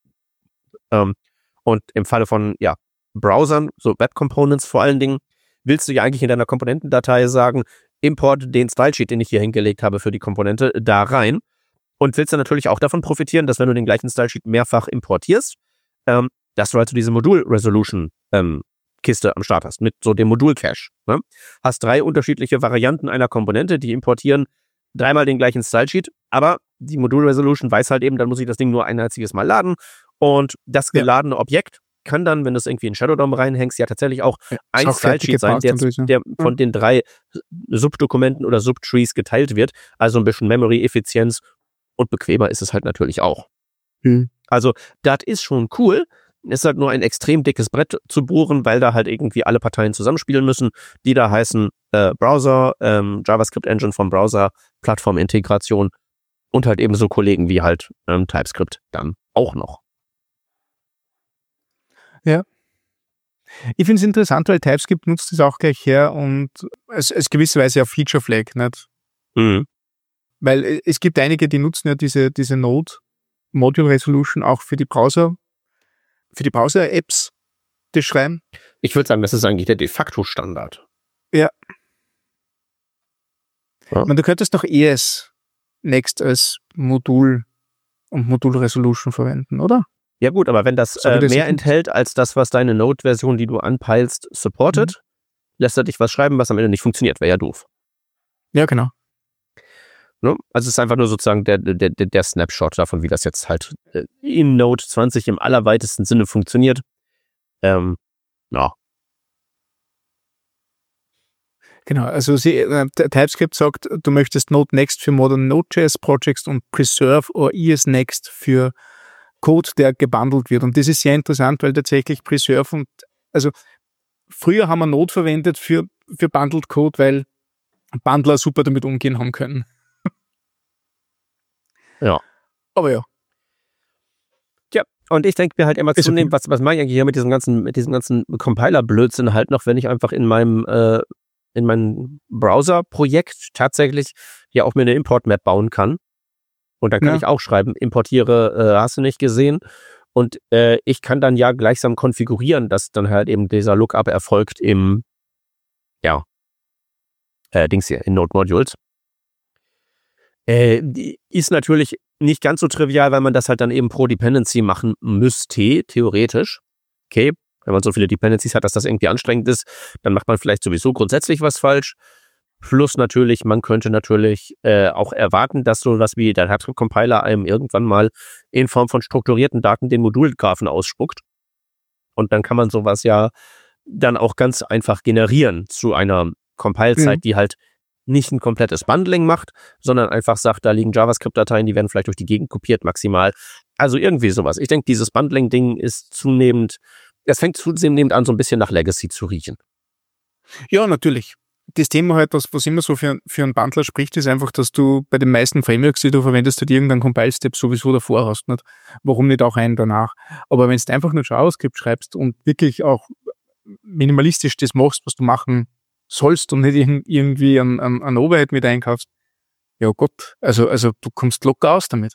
Ähm, und im Falle von ja, Browsern, so Web-Components vor allen Dingen, willst du ja eigentlich in deiner Komponentendatei sagen, import den Stylesheet, den ich hier hingelegt habe für die Komponente, da rein. Und willst du natürlich auch davon profitieren, dass wenn du den gleichen Stylesheet mehrfach importierst, ähm, dass du halt so diese Modul-Resolution ähm, Kiste am Start hast, mit so dem Modul-Cache. Ne? Hast drei unterschiedliche Varianten einer Komponente, die importieren dreimal den gleichen Stylesheet, aber die Modul-Resolution weiß halt eben, dann muss ich das Ding nur ein einziges Mal laden und das geladene ja. Objekt kann dann, wenn du es irgendwie in Shadow D O M reinhängst, ja tatsächlich auch ja, ein Stylesheet sein, der, durch, ne? der von den drei Subdokumenten oder Subtrees geteilt wird, also ein bisschen Memory-Effizienz und bequemer ist es halt natürlich auch. Mhm. Also das ist schon cool. Ist halt nur ein extrem dickes Brett zu bohren, weil da halt irgendwie alle Parteien zusammenspielen müssen, die da heißen äh, Browser, ähm, JavaScript-Engine vom Browser, Plattformintegration und halt eben so Kollegen wie halt ähm, TypeScript dann auch noch. Ja. Ich finde es interessant, weil TypeScript nutzt es auch gleich her und als, als gewisse Weise auf Feature Flag, nicht? Mhm. Weil es gibt einige, die nutzen ja diese, diese Node Module Resolution auch für die Browser für die Browser-Apps das schreiben. Ich würde sagen, das ist eigentlich der de facto Standard. Ja. ja. Man, du könntest noch E S Next als Modul und Modul-Resolution verwenden, oder? Ja gut, aber wenn das, äh, das mehr enthält als das, was deine Node-Version, die du anpeilst, supportet, lässt er dich was schreiben, was am Ende nicht funktioniert. Wäre ja doof. Ja, genau. Ne? Also es ist einfach nur sozusagen der, der, der Snapshot davon, wie das jetzt halt in Node zwanzig im allerweitesten Sinne funktioniert. Ähm, ja. Genau, also sie, äh, TypeScript sagt, du möchtest Node Next für Modern Node.js Projects und Preserve or E S Next für Code, der gebundelt wird. Und das ist sehr interessant, weil tatsächlich Preserve und, also früher haben wir Node verwendet für, für Bundled Code, weil Bundler super damit umgehen haben können. Ja. Aber ja. Ja, und ich denke mir halt immer zunehmend, was, was mache ich eigentlich hier mit diesem ganzen, mit diesem ganzen Compiler-Blödsinn halt noch, wenn ich einfach in meinem, äh, in meinem Browser-Projekt tatsächlich ja auch mir eine Import-Map bauen kann. Und dann kann ja. ich auch schreiben, importiere, äh, hast du nicht gesehen. Und äh, ich kann dann ja gleichsam konfigurieren, dass dann halt eben dieser Lookup erfolgt im, ja, äh, Dings hier, in Node Modules. Äh, ist natürlich nicht ganz so trivial, weil man das halt dann eben pro Dependency machen müsste, theoretisch. Okay, wenn man so viele Dependencies hat, dass das irgendwie anstrengend ist, dann macht man vielleicht sowieso grundsätzlich was falsch. Plus natürlich, man könnte natürlich äh, auch erwarten, dass so was wie der TypeScript-Compiler einem irgendwann mal in Form von strukturierten Daten den Modulgraphen ausspuckt. Und dann kann man sowas ja dann auch ganz einfach generieren zu einer Compile-Zeit, mhm. die halt nicht ein komplettes Bundling macht, sondern einfach sagt, da liegen JavaScript-Dateien, die werden vielleicht durch die Gegend kopiert maximal. Also irgendwie sowas. Ich denke, dieses Bundling-Ding ist zunehmend, es fängt zunehmend an, so ein bisschen nach Legacy zu riechen. Ja, natürlich. Das Thema halt, was, was immer so für, für einen Bundler spricht, ist einfach, dass du bei den meisten Frameworks, die du verwendest, halt irgendeinen Compile-Step sowieso davor hast. Nicht? Warum nicht auch einen danach? Aber wenn du einfach nur JavaScript schreibst und wirklich auch minimalistisch das machst, was du machen sollst und nicht irgendwie an, an, an Overhead mit einkaufst, ja Gott, also, also du kommst locker aus damit.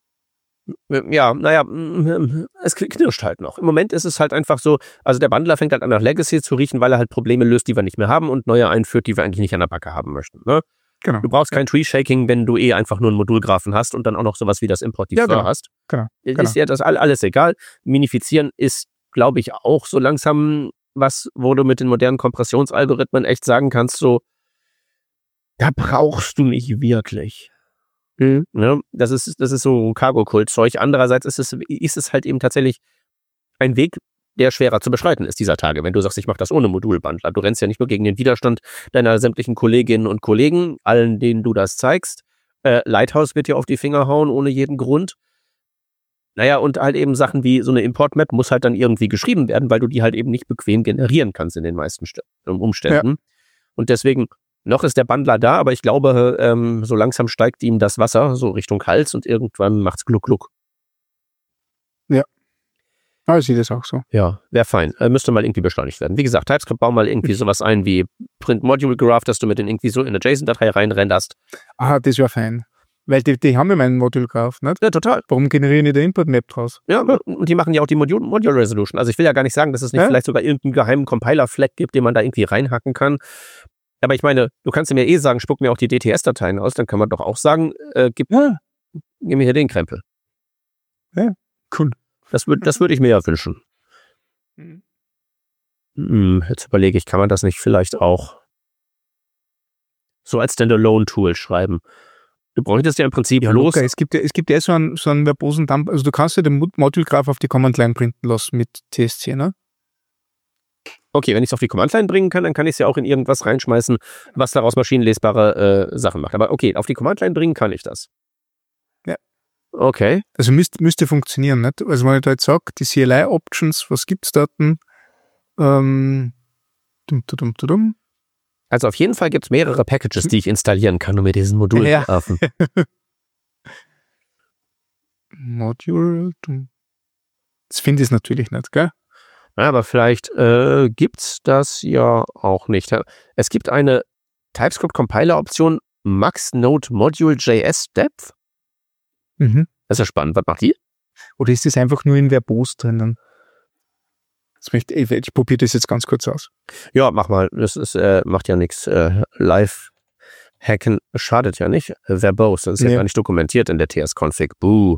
Ja, naja, es knirscht halt noch. Im Moment ist es halt einfach so, also der Bundler fängt halt an nach Legacy zu riechen, weil er halt Probleme löst, die wir nicht mehr haben und neue einführt, die wir eigentlich nicht an der Backe haben möchten. Ne? Genau. Du brauchst kein Tree-Shaking, wenn du eh einfach nur einen Modulgraphen hast und dann auch noch sowas wie das Import-Defer ja, genau. hast. Genau. Ist genau. ja das alles egal. Minifizieren ist, glaube ich, auch so langsam was, wo du mit den modernen Kompressionsalgorithmen echt sagen kannst, so, da brauchst du nicht wirklich. Mhm. Ja, das ist, das ist so Cargo-Kult-Zeug. Andererseits ist es, ist es halt eben tatsächlich ein Weg, der schwerer zu beschreiten ist dieser Tage. Wenn du sagst, ich mache das ohne Modulbundler. Du rennst ja nicht nur gegen den Widerstand deiner sämtlichen Kolleginnen und Kollegen, allen, denen du das zeigst. Äh, Lighthouse wird dir auf die Finger hauen, ohne jeden Grund. Naja, und halt eben Sachen wie so eine Import-Map muss halt dann irgendwie geschrieben werden, weil du die halt eben nicht bequem generieren kannst in den meisten St- Umständen. Ja. Und deswegen, noch ist der Bundler da, aber ich glaube, ähm, so langsam steigt ihm das Wasser so Richtung Hals und irgendwann macht's gluck gluck. Ja. Aber ich sehe das auch so. Ja, wäre fein. Äh, müsste mal irgendwie beschleunigt werden. Wie gesagt, TypeScript bau mal irgendwie sowas ein wie Print Module Graph, dass du mit den irgendwie so in eine JSON-Datei reinrenderst. Ah, das wäre fein. Weil die, die haben ja meinen Module Graph, nicht? Ja, total. Warum generieren die der Import-Map draus? Ja, und die machen ja auch die Module, Module Resolution. Also ich will ja gar nicht sagen, dass es nicht ja? vielleicht sogar irgendeinen geheimen Compiler-Flag gibt, den man da irgendwie reinhacken kann. Aber ich meine, du kannst mir eh sagen, spuck mir auch die D T S-Dateien aus, dann kann man doch auch sagen, äh, gib, ja. gib mir hier den Krempel. Ja, cool. Das würde das würd ich mir ja wünschen. Mhm. Hm, jetzt überlege ich, kann man das nicht vielleicht auch so als Standalone-Tool schreiben? Du bräuchtest ja im Prinzip ja, bloß... Okay. Es gibt ja, es gibt ja so einen, so einen verbosen Dump, also du kannst ja den Module Graph auf die Command-Line printen lassen mit T S C, ne? Okay, wenn ich es auf die Command-Line bringen kann, dann kann ich es ja auch in irgendwas reinschmeißen, was daraus maschinenlesbare äh, Sachen macht. Aber okay, auf die Command-Line bringen kann ich das. Ja. Okay. Also müsste, müsste funktionieren, nicht? Also wenn ich da jetzt sage, die C L I-Options, was gibt's da denn? Ähm, dum, dum, dum, dum. Also auf jeden Fall gibt es mehrere Packages, die ich installieren kann, um mir diesen Modul ja. zu öffnen. Module. Das finde ich natürlich nicht, gell? Ja, aber vielleicht äh, gibt's das ja auch nicht. Es gibt eine TypeScript-Compiler-Option Max Node Module J S Depth. Mhm. Das ist ja spannend. Was macht die? Oder ist das einfach nur in Verbose drinnen? Das möchte, ich ich probiere das jetzt ganz kurz aus. Ja, mach mal. Das ist, äh, macht ja nichts. Äh, Live-Hacken schadet ja nicht. Äh, Verbose, das ist nee. ja gar nicht dokumentiert in der T S-Config. Buh.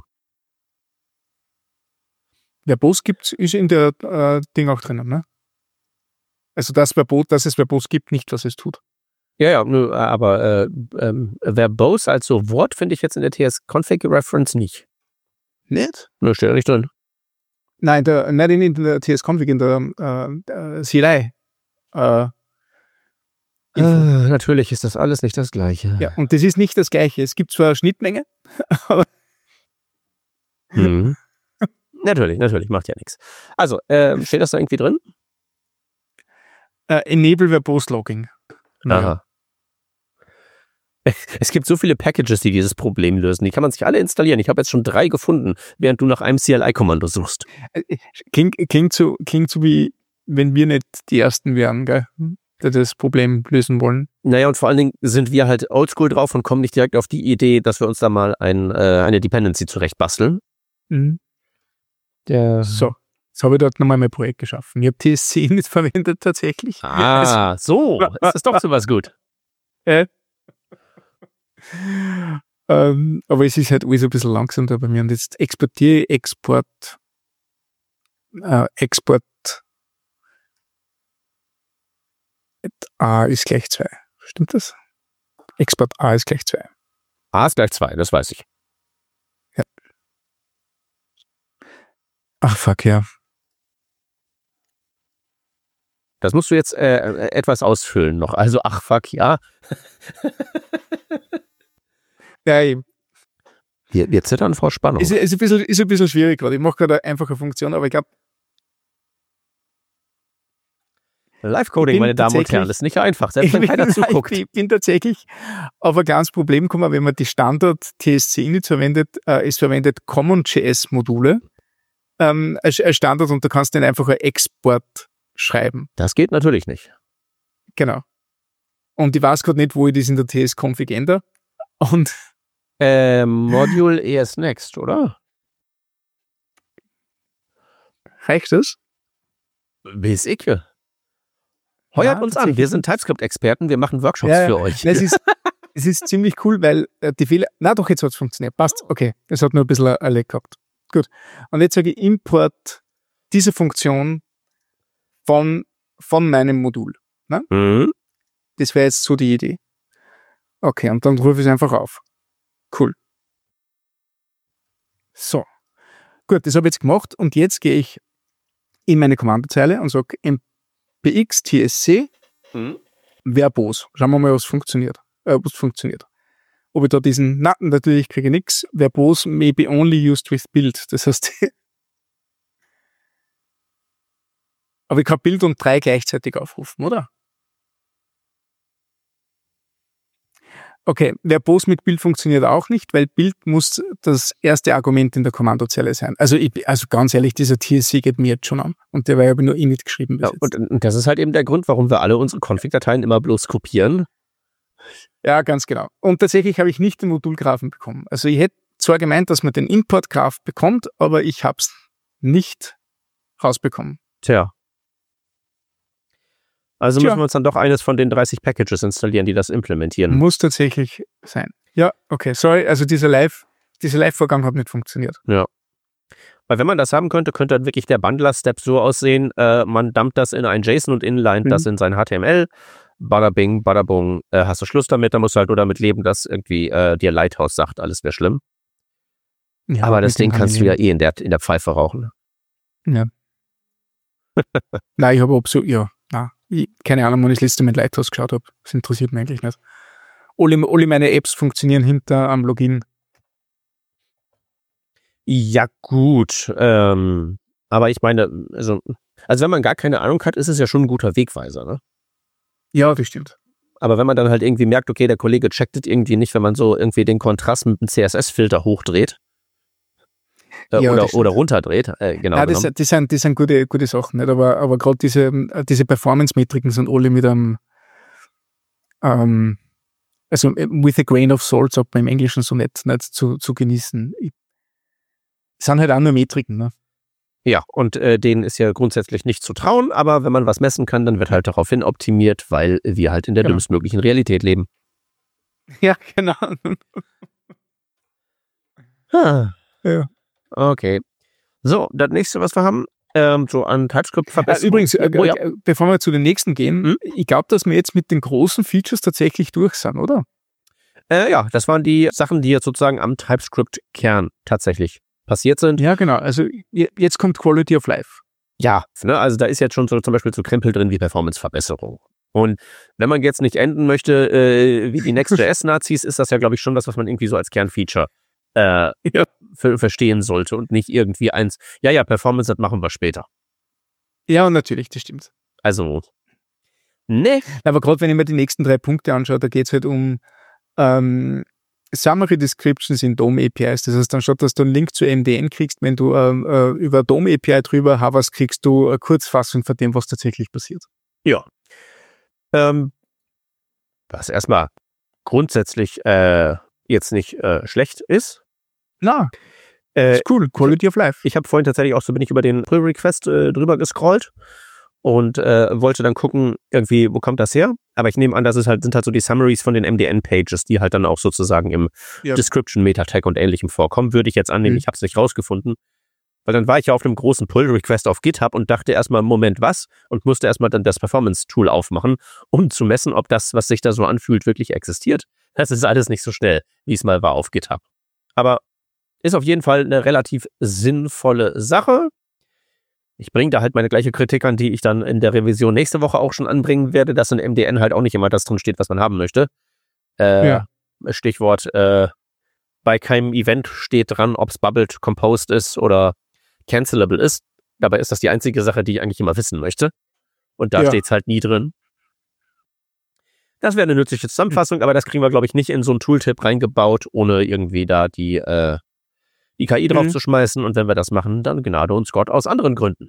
Verbose gibt's, ist in der äh, Ding auch drinnen, ne? Also das, verbos, dass es verbose gibt, nicht, was es tut. Ja, ja, nö, aber äh, ähm, verbose als so Wort finde ich jetzt in der T S-Config-Reference nicht. Nicht? Nö, steht ja nicht drin. Nein, der, nicht in der T S-Config, in der äh, C L I. Äh, äh, natürlich ist das alles nicht das Gleiche. Ja, und das ist nicht das Gleiche. Es gibt zwar eine Schnittmenge, aber... Mhm. Natürlich, natürlich, macht ja nichts. Also, äh, steht das da irgendwie drin? Uh, enable verbose logging. Aha. Es gibt so viele Packages, die dieses Problem lösen. Die kann man sich alle installieren. Ich habe jetzt schon drei gefunden, während du nach einem C L I-Kommando suchst. Klingt, klingt, so, klingt so wie, wenn wir nicht die Ersten wären, gell, die das Problem lösen wollen. Naja, und vor allen Dingen sind wir halt oldschool drauf und kommen nicht direkt auf die Idee, dass wir uns da mal ein, äh, eine Dependency zurechtbasteln. Mhm. Der so. Jetzt habe ich dort nochmal mein Projekt geschaffen. Ich habe T S C nicht verwendet tatsächlich. Ah, so. Ist das doch sowas gut. Äh. ähm, aber es ist halt alles ein bisschen langsam da bei mir. Und jetzt exportiere, Export, äh, Export A ist gleich zwei. Stimmt das? Export A ist gleich zwei. A ist gleich zwei, das weiß ich. Ja. Ach, fuck, ja. Das musst du jetzt äh, etwas ausfüllen noch. Also, ach, fuck, ja. Ja, eben. Wir, wir zittern vor Spannung. Ist, ist, ein bisschen, ist ein bisschen schwierig gerade. Ich mache gerade eine einfache Funktion, aber ich glaube... Live-Coding, meine Damen und Herren, ist nicht einfach, selbst wenn keiner zuguckt. Ich bin tatsächlich auf ein kleines Problem gekommen, wenn man die Standard-T S C-Init verwendet. Äh, es verwendet CommonJS-Module ähm, als, als Standard und da kannst du dann einfach einen Export schreiben. Das geht natürlich nicht. Genau. Und ich weiß gerade nicht, wo ich das in der T S-Config ändere. Und äh, Module E S Next, oder? Reicht das? Weiß ich. Heuert ja, uns an, wir sind TypeScript-Experten, wir machen Workshops ja, für euch. Es ist, es ist ziemlich cool, weil äh, die Fehler... Na doch, jetzt hat es funktioniert. Passt, okay. Es hat nur ein bisschen ein Leck gehabt. Gut. Und jetzt sage ich Import diese Funktion von, von meinem Modul. Ne? Mhm. Das wäre jetzt so die Idee. Okay, und dann rufe ich es einfach auf. Cool. So. Gut, das habe ich jetzt gemacht und jetzt gehe ich in meine Kommandozeile und sage mpx tsc mhm. verbose. Schauen wir mal, was funktioniert. Äh, was funktioniert. Ob ich da diesen, na, natürlich kriege ich nichts. Verbose may be only used with build. Das heißt, aber ich kann Bild und drei gleichzeitig aufrufen, oder? Okay, verbose mit Bild funktioniert auch nicht, weil Bild muss das erste Argument in der Kommandozeile sein. Also ich, also ganz ehrlich, dieser T S C geht mir jetzt schon an. Und der war ja nur init geschrieben bis ja, jetzt. Und, und das ist halt eben der Grund, warum wir alle unsere Config-Dateien immer bloß kopieren. Ja, ganz genau. Und tatsächlich habe ich nicht den Modulgraphen bekommen. Also ich hätte zwar gemeint, dass man den Import-Graph bekommt, aber ich habe es nicht rausbekommen. Tja. Also Tja. müssen wir uns dann doch eines von den dreißig Packages installieren, die das implementieren. Muss tatsächlich sein. Ja, okay, sorry, also dieser Live, dieser Live-Vorgang hat nicht funktioniert. Ja. Weil wenn man das haben könnte, könnte dann wirklich der Bundler-Step so aussehen, äh, man dumpt das in ein JSON und inlined mhm. das in sein H T M L. Bada bing, bada bung, äh, hast du Schluss damit, dann musst du halt nur damit leben, dass irgendwie äh, dir Lighthouse sagt, alles wäre schlimm. Ja, aber das Ding kannst du ja eh in der, in der Pfeife rauchen. Ja. Nein, ich habe absolut, ja, nein. Ich, keine Ahnung, wann ich das letzte Mal mit Lighthouse geschaut habe. Das interessiert mich eigentlich nicht. Alle, alle meine Apps funktionieren hinter am Login. Ja, gut. Ähm, aber ich meine, also, also wenn man gar keine Ahnung hat, ist es ja schon ein guter Wegweiser, ne? Ja, das stimmt. Aber wenn man dann halt irgendwie merkt, okay, der Kollege checkt es irgendwie nicht, wenn man so irgendwie den Kontrast mit einem C S S-Filter hochdreht äh, ja, oder, oder runterdreht. Äh, genau. Ja, das, das, sind, das sind gute, gute Sachen, nicht? Aber, aber gerade diese, diese Performance-Metriken sind alle mit einem, ähm, also with a grain of salt, sagt man im Englischen so nicht, nicht zu, zu genießen. Es sind halt auch nur Metriken, ne? Ja, und äh, denen ist ja grundsätzlich nicht zu trauen, aber wenn man was messen kann, dann wird halt daraufhin optimiert, weil wir halt in der genau. dümmstmöglichen Realität leben. Ja, genau. ah. Ja. Okay. So, das nächste, was wir haben, ähm, so an TypeScript-Verbesserungen. Äh, übrigens, äh, oh, ja. äh, bevor wir zu den nächsten gehen, hm? ich glaube, dass wir jetzt mit den großen Features tatsächlich durch sind, oder? Äh, ja, das waren die Sachen, die jetzt sozusagen am TypeScript-Kern tatsächlich passiert sind. Ja, genau. Also jetzt kommt Quality of Life. Ja, ne, also da ist jetzt schon so zum Beispiel so Krempel drin wie Performance-Verbesserung. Und wenn man jetzt nicht enden möchte äh, wie die Next.js-Nazis, ist das ja, glaube ich, schon was, was man irgendwie so als Kernfeature äh, ja. ver- verstehen sollte und nicht irgendwie eins, ja, ja, Performance, das machen wir später. Ja, natürlich, das stimmt. Also, ne. Aber gerade wenn ich mir die nächsten drei Punkte anschaue, da geht es halt um ähm, Summary Descriptions in D O M A P Is. Das heißt, anstatt dass du einen Link zu M D N kriegst, wenn du ähm, äh, über D O M A P I drüber hoverst, kriegst du eine Kurzfassung von dem, was tatsächlich passiert. Ja. Ähm, was erstmal grundsätzlich äh, jetzt nicht äh, schlecht ist. Na, Äh, ist cool. Quality of Life. Ich habe vorhin tatsächlich auch so, bin ich über den Pull-Request äh, drüber gescrollt und äh, wollte dann gucken, irgendwie, wo kommt das her? Aber ich nehme an, das ist halt, sind halt so die Summaries von den M D N-Pages, die halt dann auch sozusagen im Ja. Description, Meta-Tag und ähnlichem vorkommen. Würde ich jetzt annehmen, Mhm. ich habe es nicht rausgefunden. Weil dann war ich ja auf einem großen Pull-Request auf GitHub und dachte erstmal, Moment, was? Und musste erstmal dann das Performance-Tool aufmachen, um zu messen, ob das, was sich da so anfühlt, wirklich existiert. Das ist alles nicht so schnell, wie es mal war auf GitHub. Aber ist auf jeden Fall eine relativ sinnvolle Sache. Ich bringe da halt meine gleiche Kritik an, die ich dann in der Revision nächste Woche auch schon anbringen werde, dass in M D N halt auch nicht immer das drin steht, was man haben möchte. Äh, Ja. Stichwort, äh, bei keinem Event steht dran, ob es bubbled, composed ist oder cancelable ist. Dabei ist das die einzige Sache, die ich eigentlich immer wissen möchte. Und da Ja. steht es halt nie drin. Das wäre eine nützliche Zusammenfassung, aber das kriegen wir, glaube ich, nicht in so einen Tooltip reingebaut, ohne irgendwie da die, äh, die K I drauf Mhm. zu schmeißen. Und wenn wir das machen, dann Gnade uns Gott aus anderen Gründen.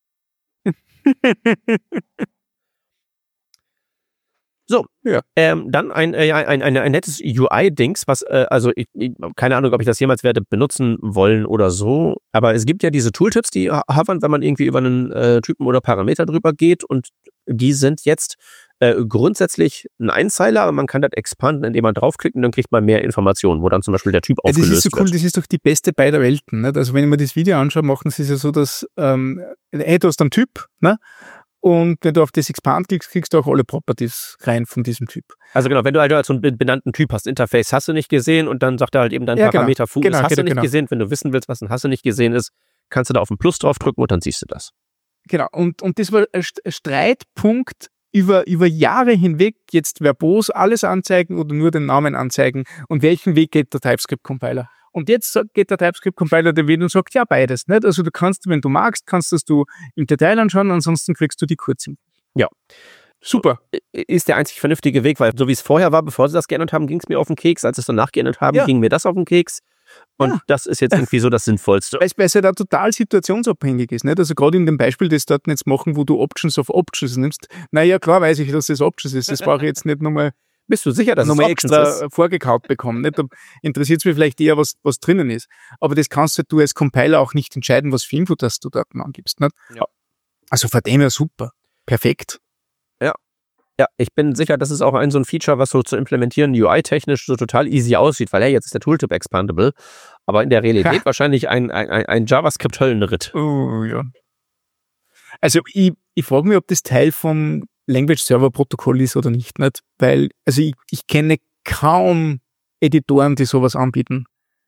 So, Ja. ähm, dann ein, äh, ein, ein, ein nettes U I-Dings, was, äh, also ich, ich, keine Ahnung, ob ich das jemals werde benutzen wollen oder so, aber es gibt ja diese Tooltips, die ha- hovern, wenn man irgendwie über einen äh, Typen oder Parameter drüber geht, und die sind jetzt äh, grundsätzlich ein Einzeiler, aber man kann das expanden, indem man draufklickt, und dann kriegt man mehr Informationen, wo dann zum Beispiel der Typ Ja, das aufgelöst ist so cool, wird. das ist doch die beste beider Welten. Nicht? Also wenn ich mir das Video anschaue, machen sie es ja so, dass ähm, hey, du hast einen Typ, ne? Und wenn du auf das Expand klickst, kriegst du auch alle Properties rein von diesem Typ. Also genau, wenn du halt so einen be- benannten Typ hast, Interface hast du nicht gesehen, und dann sagt er halt eben dein Ja, genau. Parameter Fuß, Genau, hast du genau, nicht genau. gesehen. Wenn du wissen willst, was ein hast du nicht gesehen ist, kannst du da auf den Plus drauf drücken und dann siehst du das. Genau, und, und das war ein St- ein Streitpunkt über, über Jahre hinweg, jetzt verbos alles anzeigen oder nur den Namen anzeigen, und welchen Weg geht der TypeScript-Compiler. Und jetzt sagt- geht der TypeScript-Compiler den Weg und sagt, ja, beides. Nicht? Also du kannst, wenn du magst, kannst das du im Detail anschauen, ansonsten kriegst du die Kurzim. Ja. Super. Ist der einzig vernünftige Weg, weil so wie es vorher war, bevor sie das geändert haben, ging es mir auf den Keks. Als sie es danach geändert haben, Ja. ging mir das auf den Keks. Und Ja. das ist jetzt irgendwie so das Sinnvollste. Weil es weil es halt auch total situationsabhängig ist. Nicht? Also gerade in dem Beispiel, das dort jetzt machen, wo du Options of Options nimmst. Naja, klar weiß ich, dass das Options ist. Das brauche ich jetzt nicht nochmal Bist du sicher, dass es nochmal Options extra ist? vorgekaut bekommen. Nicht? Da interessiert es mich vielleicht eher, was, was drinnen ist. Aber das kannst halt du als Compiler auch nicht entscheiden, was für Info das du dort angibst. Nicht? Ja. Also von dem her super. Perfekt. Ja, ich bin sicher, das ist auch ein so ein Feature, was so zu implementieren U I-technisch so total easy aussieht, weil hey, jetzt ist der Tooltip expandable, aber in der Realität Ha. wahrscheinlich ein, ein, ein, ein JavaScript-Höllenritt. Oh ja. Also ich, ich frage mich, ob das Teil vom Language Server Protokoll ist oder nicht. nicht? Weil, also ich, ich kenne kaum Editoren, die sowas anbieten.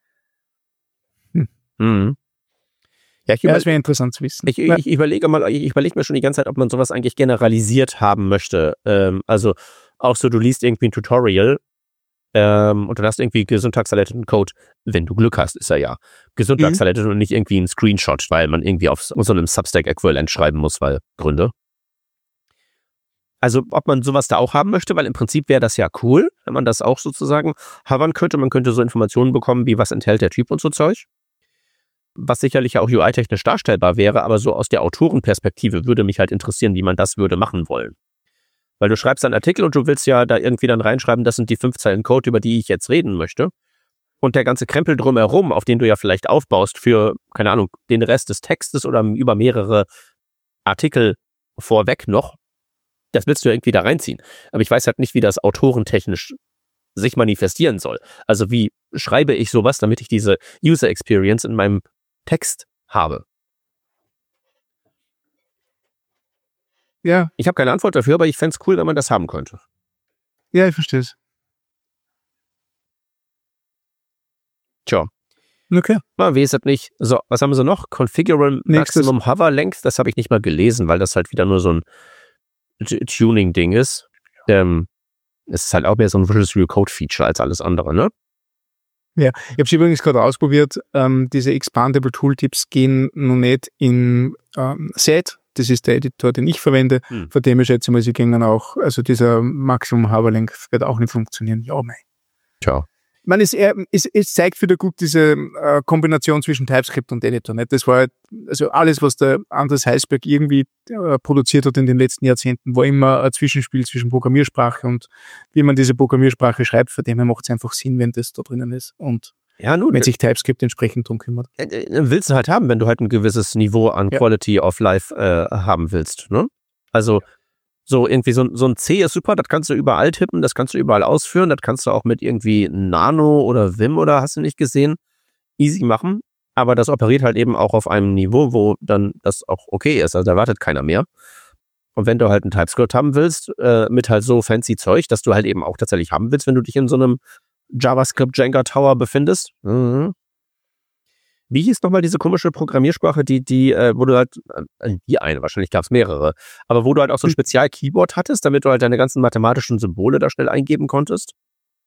Mhm. Ja, ich, Ja, über, das wäre interessant zu wissen. ich, ich, ich überlege mal, ich überlege mir schon die ganze Zeit, ob man sowas eigentlich generalisiert haben möchte. Ähm, also auch so, du liest irgendwie ein Tutorial ähm, und dann hast du irgendwie gesyntaxalerteten Code, wenn du Glück hast, ist er ja gesyntaxalertet und nicht irgendwie ein Screenshot, weil man irgendwie auf so einem Substack-Äquivalent schreiben muss, weil Gründe. Also ob man sowas da auch haben möchte, weil im Prinzip wäre das ja cool, wenn man das auch sozusagen hovern könnte. Man könnte so Informationen bekommen, wie was enthält der Typ und so Zeug. Was sicherlich auch U I-technisch darstellbar wäre, aber so aus der Autorenperspektive würde mich halt interessieren, wie man das würde machen wollen. Weil du schreibst einen Artikel und du willst ja da irgendwie dann reinschreiben, das sind die fünf Zeilen Code, über die ich jetzt reden möchte. Und der ganze Krempel drumherum, auf den du ja vielleicht aufbaust für, keine Ahnung, den Rest des Textes oder über mehrere Artikel vorweg noch, das willst du ja irgendwie da reinziehen. Aber ich weiß halt nicht, wie das autorentechnisch sich manifestieren soll. Also wie schreibe ich sowas, damit ich diese User Experience in meinem Text habe. Ja. Ich habe keine Antwort dafür, aber ich fände es cool, wenn man das haben könnte. Ja, ich verstehe es. Tja. Okay. Man weiß es nicht. So, was haben sie noch? Configure Nächstes. Maximum Hover Length. Das habe ich nicht mal gelesen, weil das halt wieder nur so ein T- Tuning-Ding ist. Ähm, es ist halt auch mehr so ein Visual Studio Code Feature als alles andere, ne? Ja, ich habe es übrigens gerade ausprobiert. Ähm, diese Expandable Tooltips gehen noch nicht in ähm, Set. Das ist der Editor, den ich verwende. Hm. Von dem ich schätze mal, sie gehen auch, also dieser Maximum Hover Length wird auch nicht funktionieren. Ja, mei. Tja. Ich meine, es, eher- es, es zeigt wieder gut diese äh, Kombination zwischen TypeScript und Editor. Nicht? Das war halt, also alles, was der Andres Heisberg irgendwie äh, produziert hat in den letzten Jahrzehnten, war immer ein Zwischenspiel zwischen Programmiersprache und wie man diese Programmiersprache schreibt. Von dem her macht es einfach Sinn, wenn das da drinnen ist und Ja, nun, wenn sich TypeScript entsprechend drum kümmert. äh, äh, willst du halt haben, wenn du halt ein gewisses Niveau an Ja. Quality of Life äh, haben willst, ne? Also, so irgendwie so, ein- so ein C ist super, das kannst du überall tippen, das kannst du überall ausführen, das kannst du auch mit irgendwie Nano oder Vim oder hast du nicht gesehen, easy machen, aber das operiert halt eben auch auf einem Niveau, wo dann das auch okay ist, also da wartet keiner mehr. Und wenn du halt ein TypeScript haben willst, äh, mit halt so fancy Zeug, dass du halt eben auch tatsächlich haben willst, wenn du dich in so einem JavaScript Jenga Tower befindest. Mhm. Wie hieß nochmal diese komische Programmiersprache, die, die, äh, wo du halt, äh, die eine, wahrscheinlich gab es mehrere, aber wo du halt auch so ein Hm. Spezial-Keyboard hattest, damit du halt deine ganzen mathematischen Symbole da schnell eingeben konntest?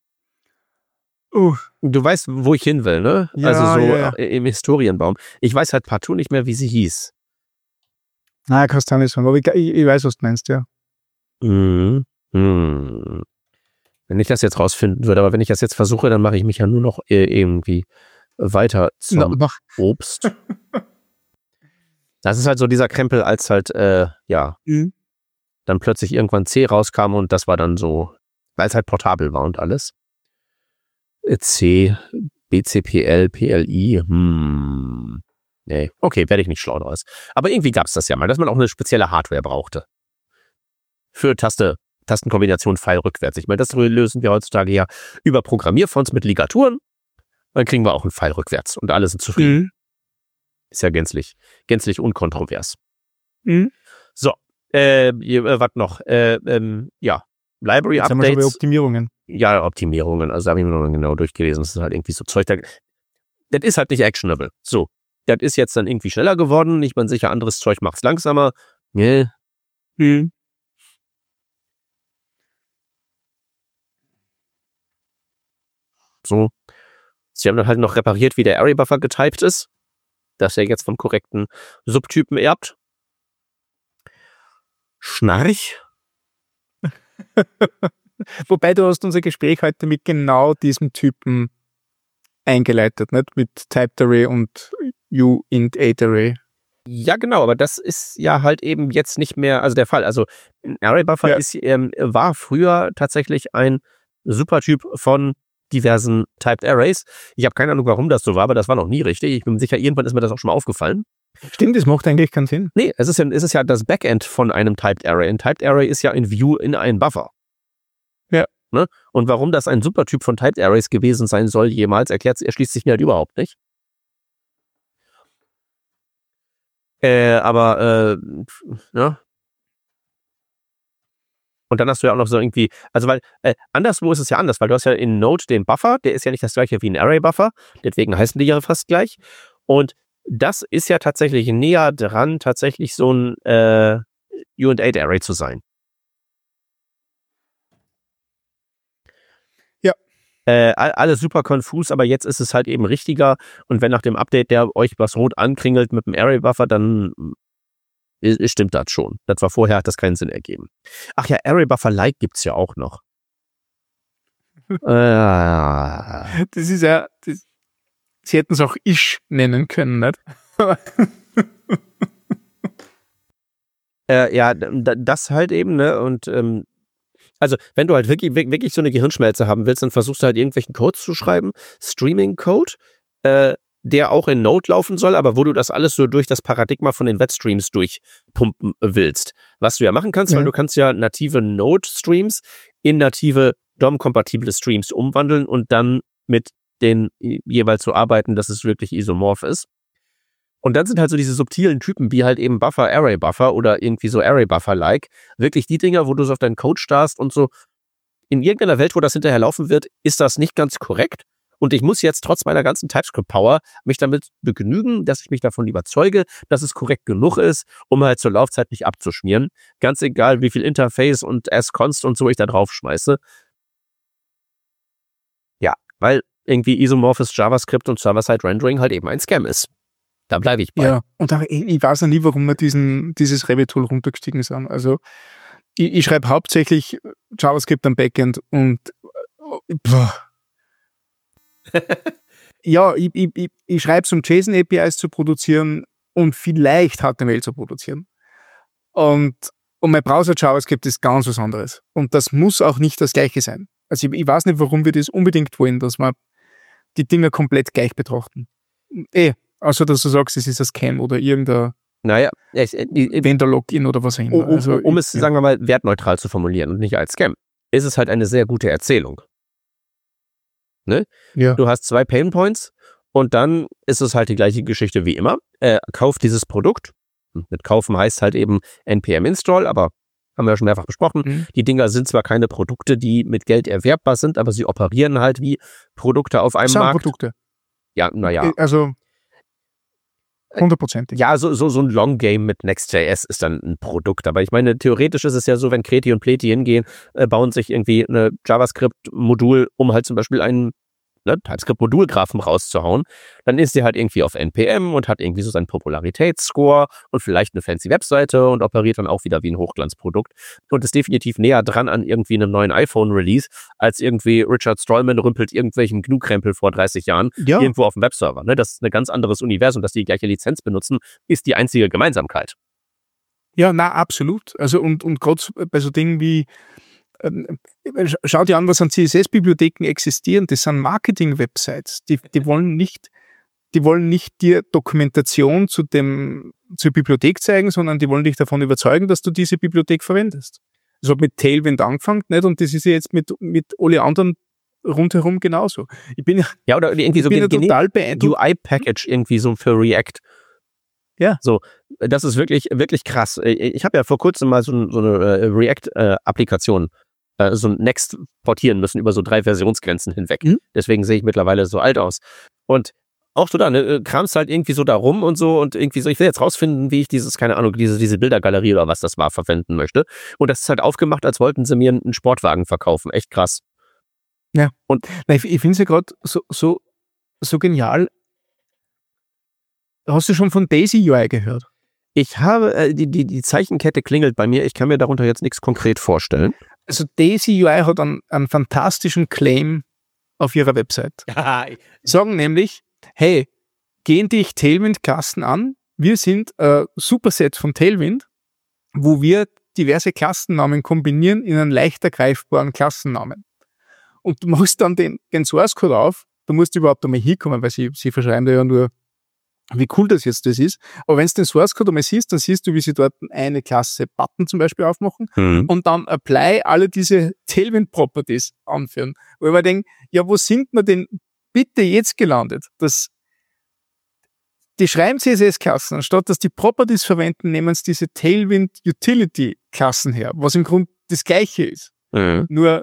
Uh, Du weißt, wo ich hin will, ne? Ja, also so ja, ja. auch im Historienbaum. Ich weiß halt partout nicht mehr, wie sie hieß. naja, kannst du auch nicht sagen, aber ich, ich, ich weiß, was du meinst, ja. Mhm. Hm. Wenn ich das jetzt rausfinden würde, aber wenn ich das jetzt versuche, dann mache ich mich ja nur noch äh, irgendwie weiter zum Na, mach. Obst. Das ist halt so dieser Krempel, als halt, äh, ja, Mhm. dann plötzlich irgendwann C rauskam und das war dann so, weil es halt portabel war und alles. Äh, C, B C P L, P L I, hm. Nee, okay, werde ich nicht schlau draus. Aber irgendwie gab es das ja mal, dass man auch eine spezielle Hardware brauchte. Für Taste, Tastenkombination Pfeil rückwärts. Ich meine, das lösen wir heutzutage ja über Programmierfonts mit Ligaturen. Dann kriegen wir auch einen Pfeil rückwärts und alle sind zufrieden. Mhm. Ist ja gänzlich, gänzlich unkontrovers. Mhm. So, äh, äh, was noch? Äh, ähm, ja, Library Jetzt haben wir schon bei Updates. Optimierungen. Ja, Optimierungen. Also da habe ich mir noch genau durchgelesen. Das ist halt irgendwie so Zeug. Da, das ist halt nicht actionable. So, das ist jetzt dann irgendwie schneller geworden. Ich bin sicher, anderes Zeug macht's langsamer. Nee. Mhm. So. Sie haben dann halt noch repariert, wie der Array-Buffer getyped ist. Dass er jetzt vom korrekten Subtypen erbt. Schnarch. Wobei du hast unser Gespräch heute mit genau diesem Typen eingeleitet, nicht? Mit Typed Array und uint Array. Ja, genau, aber das ist ja halt eben jetzt nicht mehr, also der Fall. Also ein Array-Buffer Ja. ist, ähm, war früher tatsächlich ein Supertyp von diversen Typed Arrays. Ich habe keine Ahnung, warum das so war, aber das war noch nie richtig. Ich bin sicher, irgendwann ist mir das auch schon mal aufgefallen. Stimmt, das macht eigentlich keinen Sinn. Nee, es ist ja, es ist ja das Backend von einem Typed Array. Ein Typed Array ist ja in View in einen Buffer. Ja. Ne? Und warum das ein Supertyp von Typed Arrays gewesen sein soll jemals, erklärt, erschließt sich mir halt überhaupt nicht. Äh, aber, äh, ja. Und dann hast du ja auch noch so irgendwie, also weil, äh, anderswo ist es ja anders, weil du hast ja in Node den Buffer, der ist ja nicht das gleiche wie ein Array-Buffer, deswegen heißen die ja fast gleich. Und das ist ja tatsächlich näher dran, tatsächlich so ein äh, uint-Array zu sein. Ja. Äh, alles super konfus, aber jetzt ist es halt eben richtiger. Und wenn nach dem Update der euch was rot ankringelt mit dem Array-Buffer, dann ist, stimmt das schon. Das war vorher, hat das keinen Sinn ergeben. Ach ja, Array-Buffer-like gibt's ja auch noch. äh, Das ist ja, das, sie hätten es auch Ish nennen können, nicht? äh, ja, d- das halt eben, ne? Und ähm, also, wenn du halt wirklich, wirklich so eine Gehirnschmelze haben willst, dann versuchst du halt irgendwelchen Codes zu schreiben, Streaming-Code, äh, der auch in Node laufen soll, aber wo du das alles so durch das Paradigma von den Webstreams durchpumpen willst. Was du ja machen kannst, Ja. weil du kannst ja native Node-Streams in native D O M-kompatible Streams umwandeln und dann mit den jeweils so arbeiten, dass es wirklich isomorph ist. Und dann sind halt so diese subtilen Typen, wie halt eben Buffer, Array-Buffer oder irgendwie so Array-Buffer-like, wirklich die Dinger, wo du so auf deinen Code starrst und so, in irgendeiner Welt, wo das hinterher laufen wird, ist das nicht ganz korrekt. Und ich muss jetzt trotz meiner ganzen TypeScript-Power mich damit begnügen, dass ich mich davon überzeuge, dass es korrekt genug ist, um halt zur Laufzeit nicht abzuschmieren. Ganz egal, wie viel Interface und as-const und so ich da drauf schmeiße. Ja, weil irgendwie isomorphes JavaScript und Server-Side-Rendering halt eben ein Scam ist. Da bleibe ich bei. Ja, und auch, ich, ich weiß ja nie, warum wir diesen, dieses Rabbit-Hole runtergestiegen sind. Also ich, ich schreibe hauptsächlich JavaScript am Backend und boah. ja, ich, ich, ich, ich schreibe es, um JSON-A P Is zu produzieren und vielleicht H T M L zu produzieren. Und, und mein Browser JavaScript ist ganz was anderes. Und das muss auch nicht das Gleiche sein. Also ich, ich weiß nicht, warum wir das unbedingt wollen, dass wir die Dinge komplett gleich betrachten. Eh, außer dass du sagst, es ist ein Scam oder irgendein naja, ich, ich, Vendor-Login oder was auch immer. Um, also, um es, ja. sagen wir mal, wertneutral zu formulieren und nicht als Scam, ist es halt eine sehr gute Erzählung. Ne? Ja. Du hast zwei Painpoints und dann ist es halt die gleiche Geschichte wie immer. Äh, kauf dieses Produkt. Mit kaufen heißt halt eben N P M Install, aber haben wir ja schon mehrfach besprochen. Mhm. Die Dinger sind zwar keine Produkte, die mit Geld erwerbbar sind, aber sie operieren halt wie Produkte auf einem Markt. Produkte. Ja, naja. Also hundertprozentig. Ja, so, so, so ein Long Game mit Next.js ist dann ein Produkt. Aber ich meine, theoretisch ist es ja so, wenn Kreti und Pleti hingehen, äh, bauen sich irgendwie eine JavaScript-Modul, um halt zum Beispiel einen ne, TypeScript-Modulgraphen rauszuhauen, dann ist sie halt irgendwie auf N P M und hat irgendwie so seinen Popularitätsscore und vielleicht eine fancy Webseite und operiert dann auch wieder wie ein Hochglanzprodukt und ist definitiv näher dran an irgendwie einem neuen iPhone-Release, als irgendwie Richard Stallman rümpelt irgendwelchen G N U-Krempel vor dreißig Jahren ja. irgendwo auf dem Webserver. Ne? Das ist ein ganz anderes Universum, dass die die gleiche Lizenz benutzen, ist die einzige Gemeinsamkeit. Ja, na, absolut. Also und, und gerade bei so Dingen wie schau dir an, was an C S S-Bibliotheken existieren. Das sind Marketing-Websites. Die, die wollen nicht, die wollen nicht dir Dokumentation zu dem, zur Bibliothek zeigen, sondern die wollen dich davon überzeugen, dass du diese Bibliothek verwendest. Das hat mit Tailwind angefangen, nicht? Und das ist ja jetzt mit, mit alle anderen rundherum genauso. Ich bin ja, oder irgendwie so bin ja total beeindruckt. U I-Package irgendwie so für React. Ja. So, das ist wirklich, wirklich krass. Ich habe ja vor kurzem mal so, so eine uh, React-Applikation uh, so ein Next portieren müssen über so drei Versionsgrenzen hinweg. Mhm. Deswegen sehe ich mittlerweile so alt aus. Und auch so da, ne, kramst halt irgendwie so da rum und so und irgendwie so, ich will jetzt rausfinden, wie ich dieses, keine Ahnung, diese, diese Bildergalerie oder was das war, verwenden möchte. Und das ist halt aufgemacht, als wollten sie mir einen Sportwagen verkaufen. Echt krass. Ja. Und ich, ich finde es ja gerade so, so, so genial. Hast du schon von Daisy U I gehört? Ich habe, äh, die, die, die Zeichenkette klingelt bei mir. Ich kann mir darunter jetzt nichts konkret vorstellen. Also Daisy U I hat einen, einen fantastischen Claim auf ihrer Website. Sagen nämlich, hey, gehen dich Tailwind-Klassen an. Wir sind ein Superset von Tailwind, wo wir diverse Klassennamen kombinieren in einen leichter greifbaren Klassennamen. Und du machst dann den, den Source-Code auf. Du musst überhaupt einmal hinkommen, weil sie, sie verschreiben da ja nur, wie cool das jetzt das ist. Aber wenn du den Source Code einmal siehst, dann siehst du, wie sie dort eine Klasse Button zum Beispiel aufmachen mhm. und dann Apply alle diese Tailwind Properties anführen. Wo ich mir denke, ja, wo sind wir denn bitte jetzt gelandet? Das, die schreiben C S S-Klassen, anstatt dass die Properties verwenden, nehmen sie diese Tailwind Utility Klassen her, was im Grunde das Gleiche ist. Mhm. Nur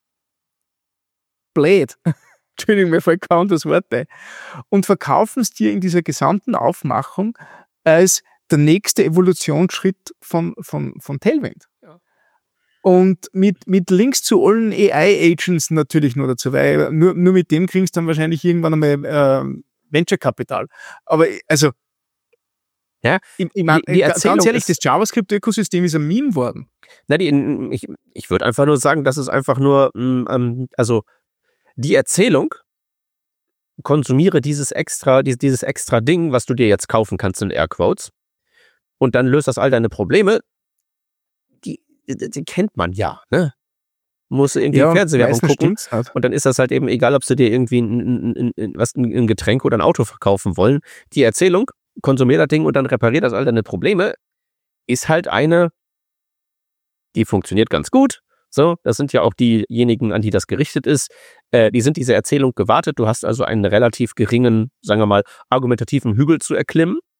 blöd. Entschuldigung, mir fällt kaum das Wort ein. Und verkaufen es dir in dieser gesamten Aufmachung als der nächste Evolutionsschritt von, von, von Tailwind. Ja. Und mit, mit Links zu allen A I-Agents natürlich nur dazu, weil nur, nur mit dem kriegst du dann wahrscheinlich irgendwann einmal äh, Venture-Kapital. Aber also, ja, ich, ich meine, ganz ehrlich, das JavaScript-Ökosystem ist ein Meme worden. Na, die, ich ich würde einfach nur sagen, dass es einfach nur, ähm, also die Erzählung, konsumiere dieses extra, dieses extra Ding, was du dir jetzt kaufen kannst in Airquotes und dann löst das all deine Probleme, die, die kennt man ja, ne? Muss irgendwie ja, Fernsehwerbung gucken halt. Und dann ist das halt eben egal, ob sie dir irgendwie ein, ein, ein, was, ein Getränk oder ein Auto verkaufen wollen. Die Erzählung, konsumier das Ding und dann reparier das all deine Probleme, ist halt eine, die funktioniert ganz gut. So, das sind ja auch diejenigen, an die das gerichtet ist. Äh, die sind dieser Erzählung gewartet. Du hast also einen relativ geringen, sagen wir mal, argumentativen Hügel zu erklimmen.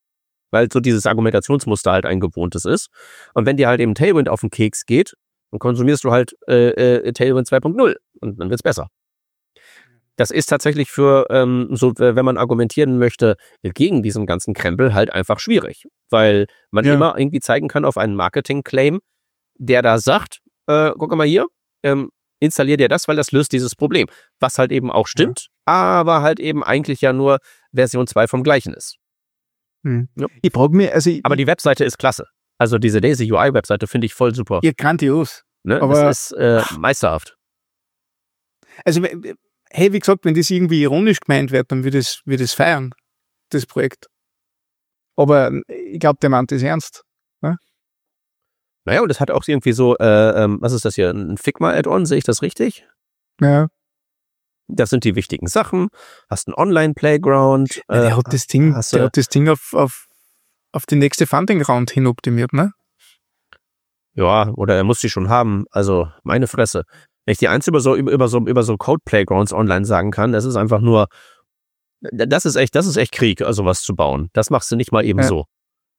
weil so dieses Argumentationsmuster halt ein gewohntes ist. Und wenn dir halt eben Tailwind auf den Keks geht, dann konsumierst du halt äh, äh, Tailwind zwei Punkt null und dann wird's besser. Das ist tatsächlich für, ähm, so, wenn man argumentieren möchte, gegen diesen ganzen Krempel halt einfach schwierig. Weil man ja. immer irgendwie zeigen kann auf einen Marketing-Claim, der da sagt, äh, guck mal hier, ähm, installier dir das, weil das löst dieses Problem. Was halt eben auch stimmt, ja. aber halt eben eigentlich ja nur Version zwei vom Gleichen ist. Hm. Ja. Ich frage mich, also ich, aber die Webseite ist klasse. Also diese Daisy U I-Webseite finde ich voll super. Ja, grandios. Ne? Aber das ist äh, meisterhaft. Also, hey, wie gesagt, wenn das irgendwie ironisch gemeint wird, dann würde es, würde es feiern, das Projekt. Aber ich glaube, der meint das ernst. Ne? Naja, und das hat auch irgendwie so, äh, ähm, was ist das hier, ein Figma-Add-on, sehe ich das richtig? Ja. Das sind die wichtigen Sachen. Hast einen Online-Playground. Ja, der äh, hat das Ding, hast, der hat das Ding auf, auf, auf die nächste Funding-Round hin optimiert, ne? Ja, oder er muss die schon haben. Also, meine Fresse. Wenn ich die eins über so, über so, über so Code-Playgrounds online sagen kann, das ist einfach nur, das ist echt, das ist echt Krieg, also was zu bauen. Das machst du nicht mal eben ja. so.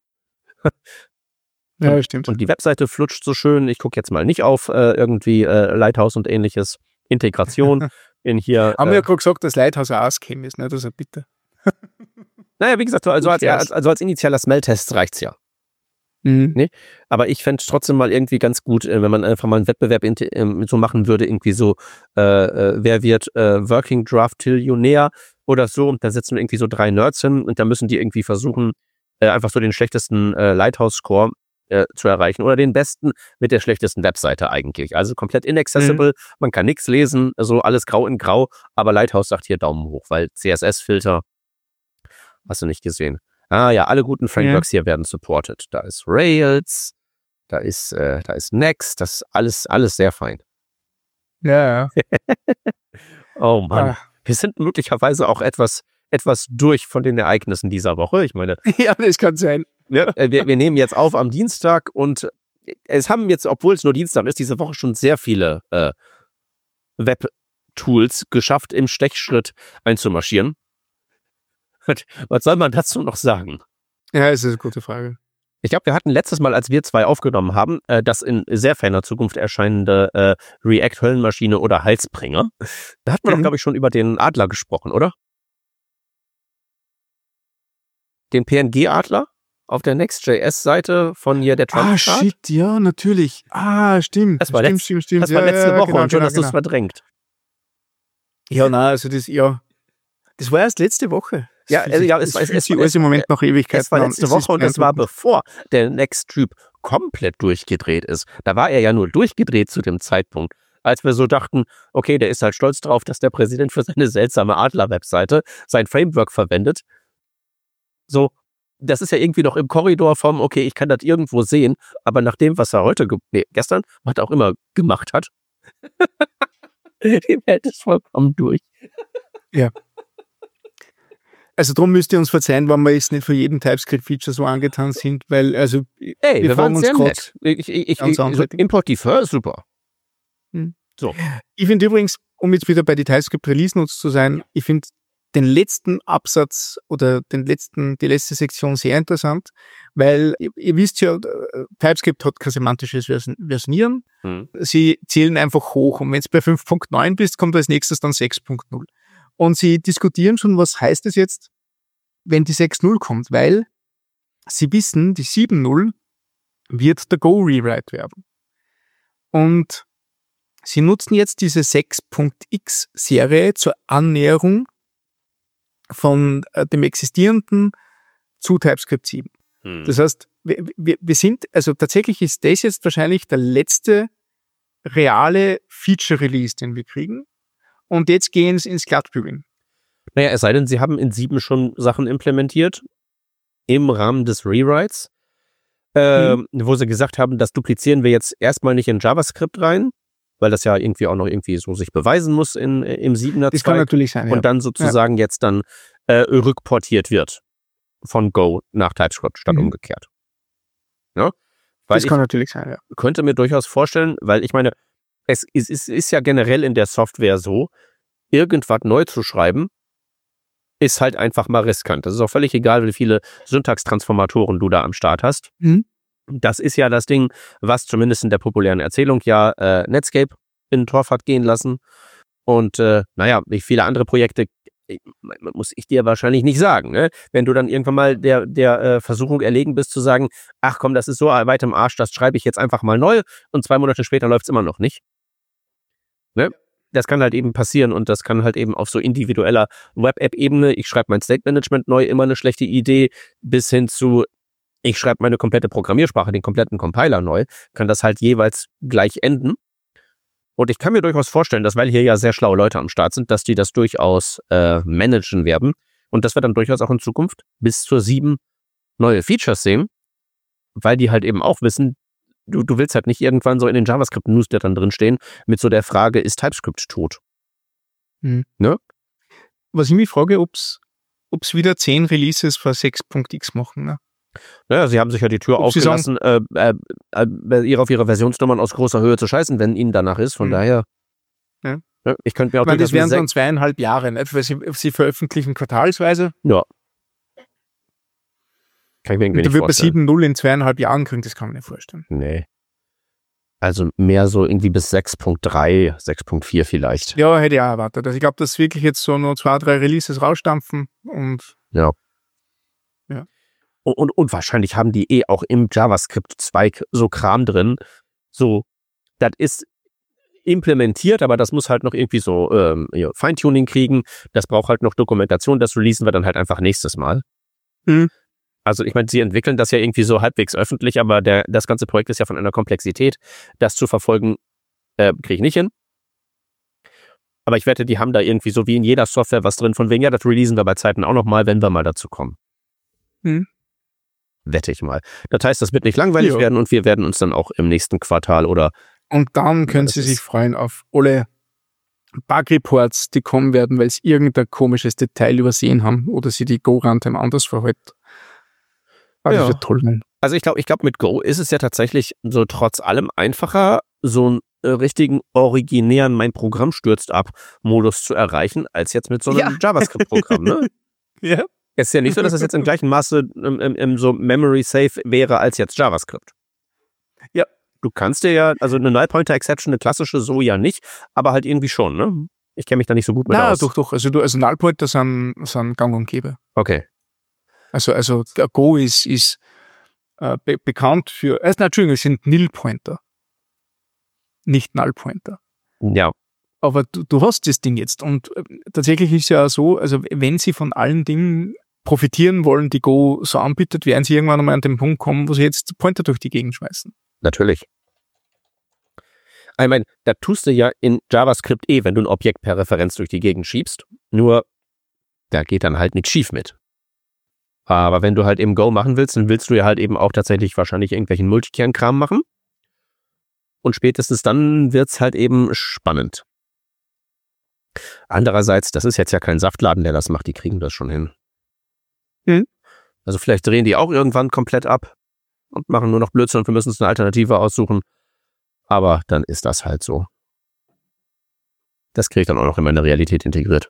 Ja, und, stimmt. Und die Webseite flutscht so schön. Ich gucke jetzt mal nicht auf äh, irgendwie äh, Lighthouse und ähnliches. Integration in hier. Haben äh, wir ja gerade gesagt, dass Lighthouse auch auskäme ist, ne? Das ist bitte. Naja, wie gesagt, also als, als, also als initialer Smell-Test reicht's ja. Mhm. Nee? Aber ich fände es trotzdem mal irgendwie ganz gut, wenn man einfach mal einen Wettbewerb in, so machen würde, irgendwie so, äh, äh, wer wird äh, Working Draft Tillionär oder so, und da setzen wir irgendwie so drei Nerds hin und da müssen die irgendwie versuchen, äh, einfach so den schlechtesten äh, Lighthouse-Score äh, zu erreichen oder den besten mit der schlechtesten Webseite eigentlich. Also komplett inaccessible, mhm. man kann nichts lesen, so alles grau in grau, aber Lighthouse sagt hier Daumen hoch, weil C S S-Filter hast du nicht gesehen. Ah ja, alle guten Frameworks ja. hier werden supported. Da ist Rails, da ist, äh, da ist Next, das ist alles, alles sehr fein. Ja, ja. Oh Mann. Ah. Wir sind möglicherweise auch etwas, etwas durch von den Ereignissen dieser Woche. Ich meine. Ja, das kann sein. Ne, wir, wir nehmen jetzt auf am Dienstag und es haben jetzt, obwohl es nur Dienstag ist, diese Woche schon sehr viele äh, Web-Tools geschafft, im Stechschritt einzumarschieren. Was soll man dazu noch sagen? Ja, das ist eine gute Frage. Ich glaube, wir hatten letztes Mal, als wir zwei aufgenommen haben, äh, das in sehr ferner Zukunft erscheinende äh, React-Höllenmaschine oder Heilsbringer. Da hatten wir mhm. doch, glaube ich, schon über den Adler gesprochen, oder? Den P N G-Adler auf der Next.js-Seite von hier der Trump. Ah, shit, ja, natürlich. Ah, stimmt. Das war, stimmt, letzt, stimmt, stimmt. Das war ja, letzte ja, Woche genau, und schon genau, hast du es genau. verdrängt. Ja, nein, also das, ja. Das war erst letzte Woche. Ja, also, ja, es, es, es, es, es, es im Moment noch Ewigkeiten. Es war letzte an. Woche und es war bevor der Next-Typ komplett durchgedreht ist. Da war er ja nur durchgedreht zu dem Zeitpunkt, als wir so dachten, okay, der ist halt stolz drauf, dass der Präsident für seine seltsame Adler-Webseite sein Framework verwendet. So, das ist ja irgendwie noch im Korridor vom, okay, ich kann das irgendwo sehen, aber nach dem, was er heute, ge- nee, gestern, was er auch immer gemacht hat, dem hält es vollkommen durch. Ja. Also darum müsst ihr uns verzeihen, wenn wir jetzt nicht für jeden TypeScript-Feature so angetan sind, weil, also, Ey, wir, wir waren uns sehr nett. Ich, ich, ich, ich, so Import Defer ist super. Hm. So. Ich finde übrigens, um jetzt wieder bei die TypeScript-Release-Notes zu sein, ja. ich finde den letzten Absatz oder den letzten, die letzte Sektion sehr interessant, weil ihr, ihr wisst ja, TypeScript hat kein semantisches Versionieren. Hm. Sie zählen einfach hoch und wenn es bei fünf Punkt neun bist, kommt als nächstes dann sechs Punkt null. Und sie diskutieren schon, was heißt es jetzt, wenn die sechs Punkt null kommt, weil sie wissen, die sieben Punkt null wird der Go-Rewrite werden. Und sie nutzen jetzt diese sechs Punkt x-Serie zur Annäherung von äh, dem existierenden zu TypeScript sieben. Hm. Das heißt, wir, wir, wir sind, also tatsächlich ist das jetzt wahrscheinlich der letzte reale Feature-Release, den wir kriegen. Und jetzt gehen sie ins Glattbügeln. Naja, es sei denn, sie haben in sieben schon Sachen implementiert im Rahmen des Rewrites, äh, hm. wo sie gesagt haben, das duplizieren wir jetzt erstmal nicht in JavaScript rein, weil das ja irgendwie auch noch irgendwie so sich beweisen muss in, im siebener Das kann natürlich sein, ja. Und dann sozusagen ja. jetzt dann äh, rückportiert wird von Go nach TypeScript statt mhm. umgekehrt. Ja? Weil das kann natürlich sein, ja. Könnte mir durchaus vorstellen, weil ich meine, es ist, es ist ja generell in der Software so, irgendwas neu zu schreiben, ist halt einfach mal riskant. Das ist auch völlig egal, wie viele Syntax-Transformatoren du da am Start hast. Mhm. Das ist ja das Ding, was zumindest in der populären Erzählung ja äh, Netscape in Torf hat gehen lassen. Und äh, naja, wie viele andere Projekte, muss ich dir wahrscheinlich nicht sagen. Ne? Wenn du dann irgendwann mal der, der äh, Versuchung erlegen bist, zu sagen, ach komm, das ist so weit im Arsch, das schreibe ich jetzt einfach mal neu und zwei Monate später läuft es immer noch nicht. Ne? Das kann halt eben passieren und das kann halt eben auf so individueller Web-App-Ebene, ich schreibe mein State-Management neu, immer eine schlechte Idee, bis hin zu, ich schreibe meine komplette Programmiersprache, den kompletten Compiler neu, kann das halt jeweils gleich enden. Und ich kann mir durchaus vorstellen, dass, weil hier ja sehr schlaue Leute am Start sind, dass die das durchaus äh, managen werden und dass wir dann durchaus auch in Zukunft bis zur sieben neue Features sehen, weil die halt eben auch wissen, du, du willst halt nicht irgendwann so in den JavaScript-Newslettern drin stehen mit so der Frage, ist TypeScript tot? Hm. Ne? Was ich mich frage, ob es wieder zehn Releases für sechs Punkt x machen. Ne? Naja, sie haben sich ja die Tür Ob aufgelassen, äh, äh, äh, ihr auf ihre Versionsnummern aus großer Höhe zu scheißen, wenn ihnen danach ist. Von Mhm. daher, Ja. ja, ich könnte mir auch Ich meine, das durchaus wären dann mit zweieinhalb Jahre, nicht? Weil sie, sie veröffentlichen quartalsweise. Ja. Kann ich mir irgendwie Und da nicht wird man vorstellen. sieben Komma null in zweieinhalb Jahren kriegen, das kann man nicht vorstellen. Nee. Also mehr so irgendwie bis sechs Punkt drei, sechs Punkt vier vielleicht. Ja, hätte ich auch erwartet. Also ich glaube, dass wirklich jetzt so nur zwei, drei Releases rausstampfen und Ja. Ja. Und, und, und wahrscheinlich haben die eh auch im JavaScript-Zweig so Kram drin. So, das ist implementiert, aber das muss halt noch irgendwie so ähm, ja, Feintuning kriegen. Das braucht halt noch Dokumentation. Das releasen wir dann halt einfach nächstes Mal. Mhm. Also ich meine, sie entwickeln das ja irgendwie so halbwegs öffentlich, aber der, das ganze Projekt ist ja von einer Komplexität. Das zu verfolgen, äh, kriege ich nicht hin. Aber ich wette, die haben da irgendwie so wie in jeder Software was drin, von wegen, ja, das releasen wir bei Zeiten auch nochmal, wenn wir mal dazu kommen. Mhm. Wette ich mal. Das heißt, das wird nicht langweilig Ja. werden und wir werden uns dann auch im nächsten Quartal oder Und dann können das sie sich ist- freuen auf alle Bug-Reports, die kommen werden, weil sie irgendein komisches Detail übersehen haben oder sie die Go-Runtime anders verhalten. Ah, Ja. Das wird toll sein. Also ich glaube, ich glaube, mit Go ist es ja tatsächlich so trotz allem einfacher, so einen äh, richtigen originären mein Programm stürzt ab Modus zu erreichen, als jetzt mit so einem Ja. JavaScript-Programm. Ne? Ja. Es ist ja nicht so, dass es jetzt im gleichen Maße im, im, im so Memory Safe wäre als jetzt JavaScript. Ja. Du kannst dir ja, also eine Null Pointer Exception, eine klassische so ja nicht, aber halt irgendwie schon, ne? Ich kenne mich da nicht so gut mit Na, aus. doch, doch. Also, du, also Nullpointer sind, sind gang und gäbe. Okay. Also, also der Go ist, ist äh, be bekannt für, äh, nein, Entschuldigung, es sind Nil-Pointer. Nicht Null-Pointer. Ja. Aber du, du hast das Ding jetzt und äh, tatsächlich ist ja so, also wenn sie von allen Dingen profitieren wollen, die Go so anbietet, werden sie irgendwann einmal an den Punkt kommen, wo sie jetzt Pointer durch die Gegend schmeißen. Natürlich. Ich meine, da tust du ja in JavaScript eh, wenn du ein Objekt per Referenz durch die Gegend schiebst. Nur, da geht dann halt nichts schief mit. Aber wenn du halt eben Go machen willst, dann willst du ja halt eben auch tatsächlich wahrscheinlich irgendwelchen Multikern-Kram machen. Und spätestens dann wird's halt eben spannend. Andererseits, das ist jetzt ja kein Saftladen, der das macht, die kriegen das schon hin. Mhm. Also vielleicht drehen die auch irgendwann komplett ab und machen nur noch Blödsinn und wir müssen uns eine Alternative aussuchen. Aber dann ist das halt so. Das kriege ich dann auch noch in meine Realität integriert.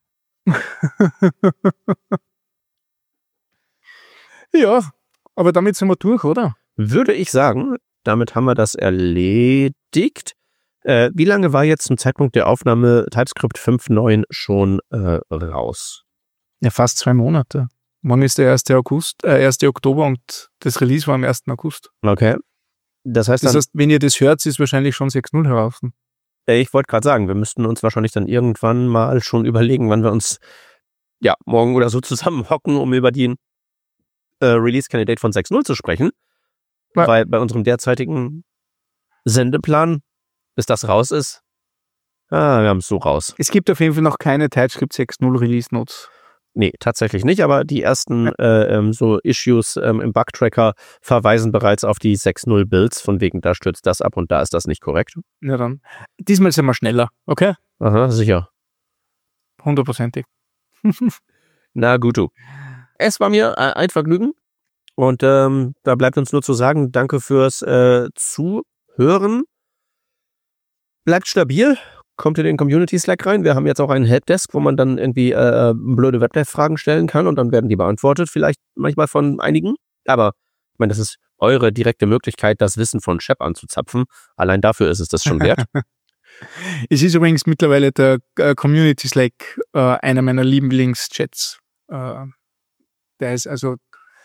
Ja, aber damit sind wir durch, oder? Würde ich sagen, damit haben wir das erledigt. Äh, wie lange war jetzt zum Zeitpunkt der Aufnahme TypeScript fünf Punkt neun schon äh, raus? Ja, fast zwei Monate. Morgen ist der erste August, äh, erste Oktober und das Release war am ersten August. Okay. Das heißt, Das dann, heißt, wenn ihr das hört, ist wahrscheinlich schon sechs Punkt null heraus. äh, ich wollte gerade sagen, wir müssten uns wahrscheinlich dann irgendwann mal schon überlegen, wann wir uns ja morgen oder so zusammenhocken, um über den äh, Release-Candidate von sechs Punkt null zu sprechen. Ja. Weil bei unserem derzeitigen Sendeplan, bis das raus ist, ah, wir haben es so raus. Es gibt auf jeden Fall noch keine TypeScript sechs Punkt null Release Notes. Nee, tatsächlich nicht, aber die ersten äh, ähm, so Issues ähm, im Bug-Tracker verweisen bereits auf die sechs Punkt null Builds, von wegen, da stürzt das ab und da ist das nicht korrekt. Ja, dann. Diesmal sind wir schneller, okay? Aha, sicher. Hundertprozentig. Na gut, du. Es war mir äh, ein Vergnügen und ähm, da bleibt uns nur zu sagen, danke fürs äh, Zuhören. Bleibt stabil, kommt in den Community-Slack rein. Wir haben jetzt auch einen Helpdesk, wo man dann irgendwie äh, blöde Webdev-Fragen stellen kann und dann werden die beantwortet, vielleicht manchmal von einigen. Aber ich meine, das ist eure direkte Möglichkeit, das Wissen von Shep anzuzapfen. Allein dafür ist es das schon wert. Es ist übrigens mittlerweile der äh, Community Slack äh, einer meiner Lieblingschats. Äh, der ist also,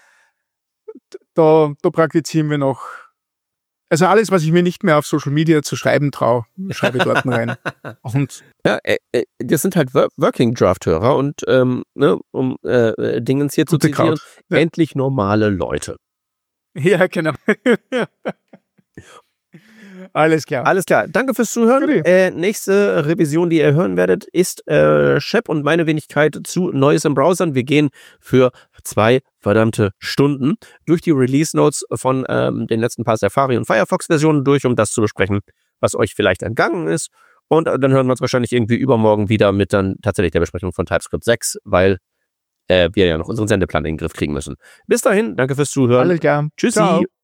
da, da praktizieren wir noch, also alles, was ich mir nicht mehr auf Social Media zu schreiben traue, schreibe ich dort rein. Und ja, äh, äh, das sind halt Working Draft-Hörer und ähm, ne, um äh, Dingens hier zu zitieren, ja. Endlich normale Leute. Ja, genau. Alles klar. Alles klar. Danke fürs Zuhören. Äh, nächste Revision, die ihr hören werdet, ist äh, Shep und meine Wenigkeit zu Neues im Browsern. Wir gehen für zwei verdammte Stunden durch die Release Notes von ähm, den letzten paar Safari- und Firefox-Versionen durch, um das zu besprechen, was euch vielleicht entgangen ist. Und äh, dann hören wir uns wahrscheinlich irgendwie übermorgen wieder mit dann tatsächlich der Besprechung von TypeScript sechs, weil äh, wir ja noch unseren Sendeplan in den Griff kriegen müssen. Bis dahin, danke fürs Zuhören. Alles klar. Tschüssi. Ciao.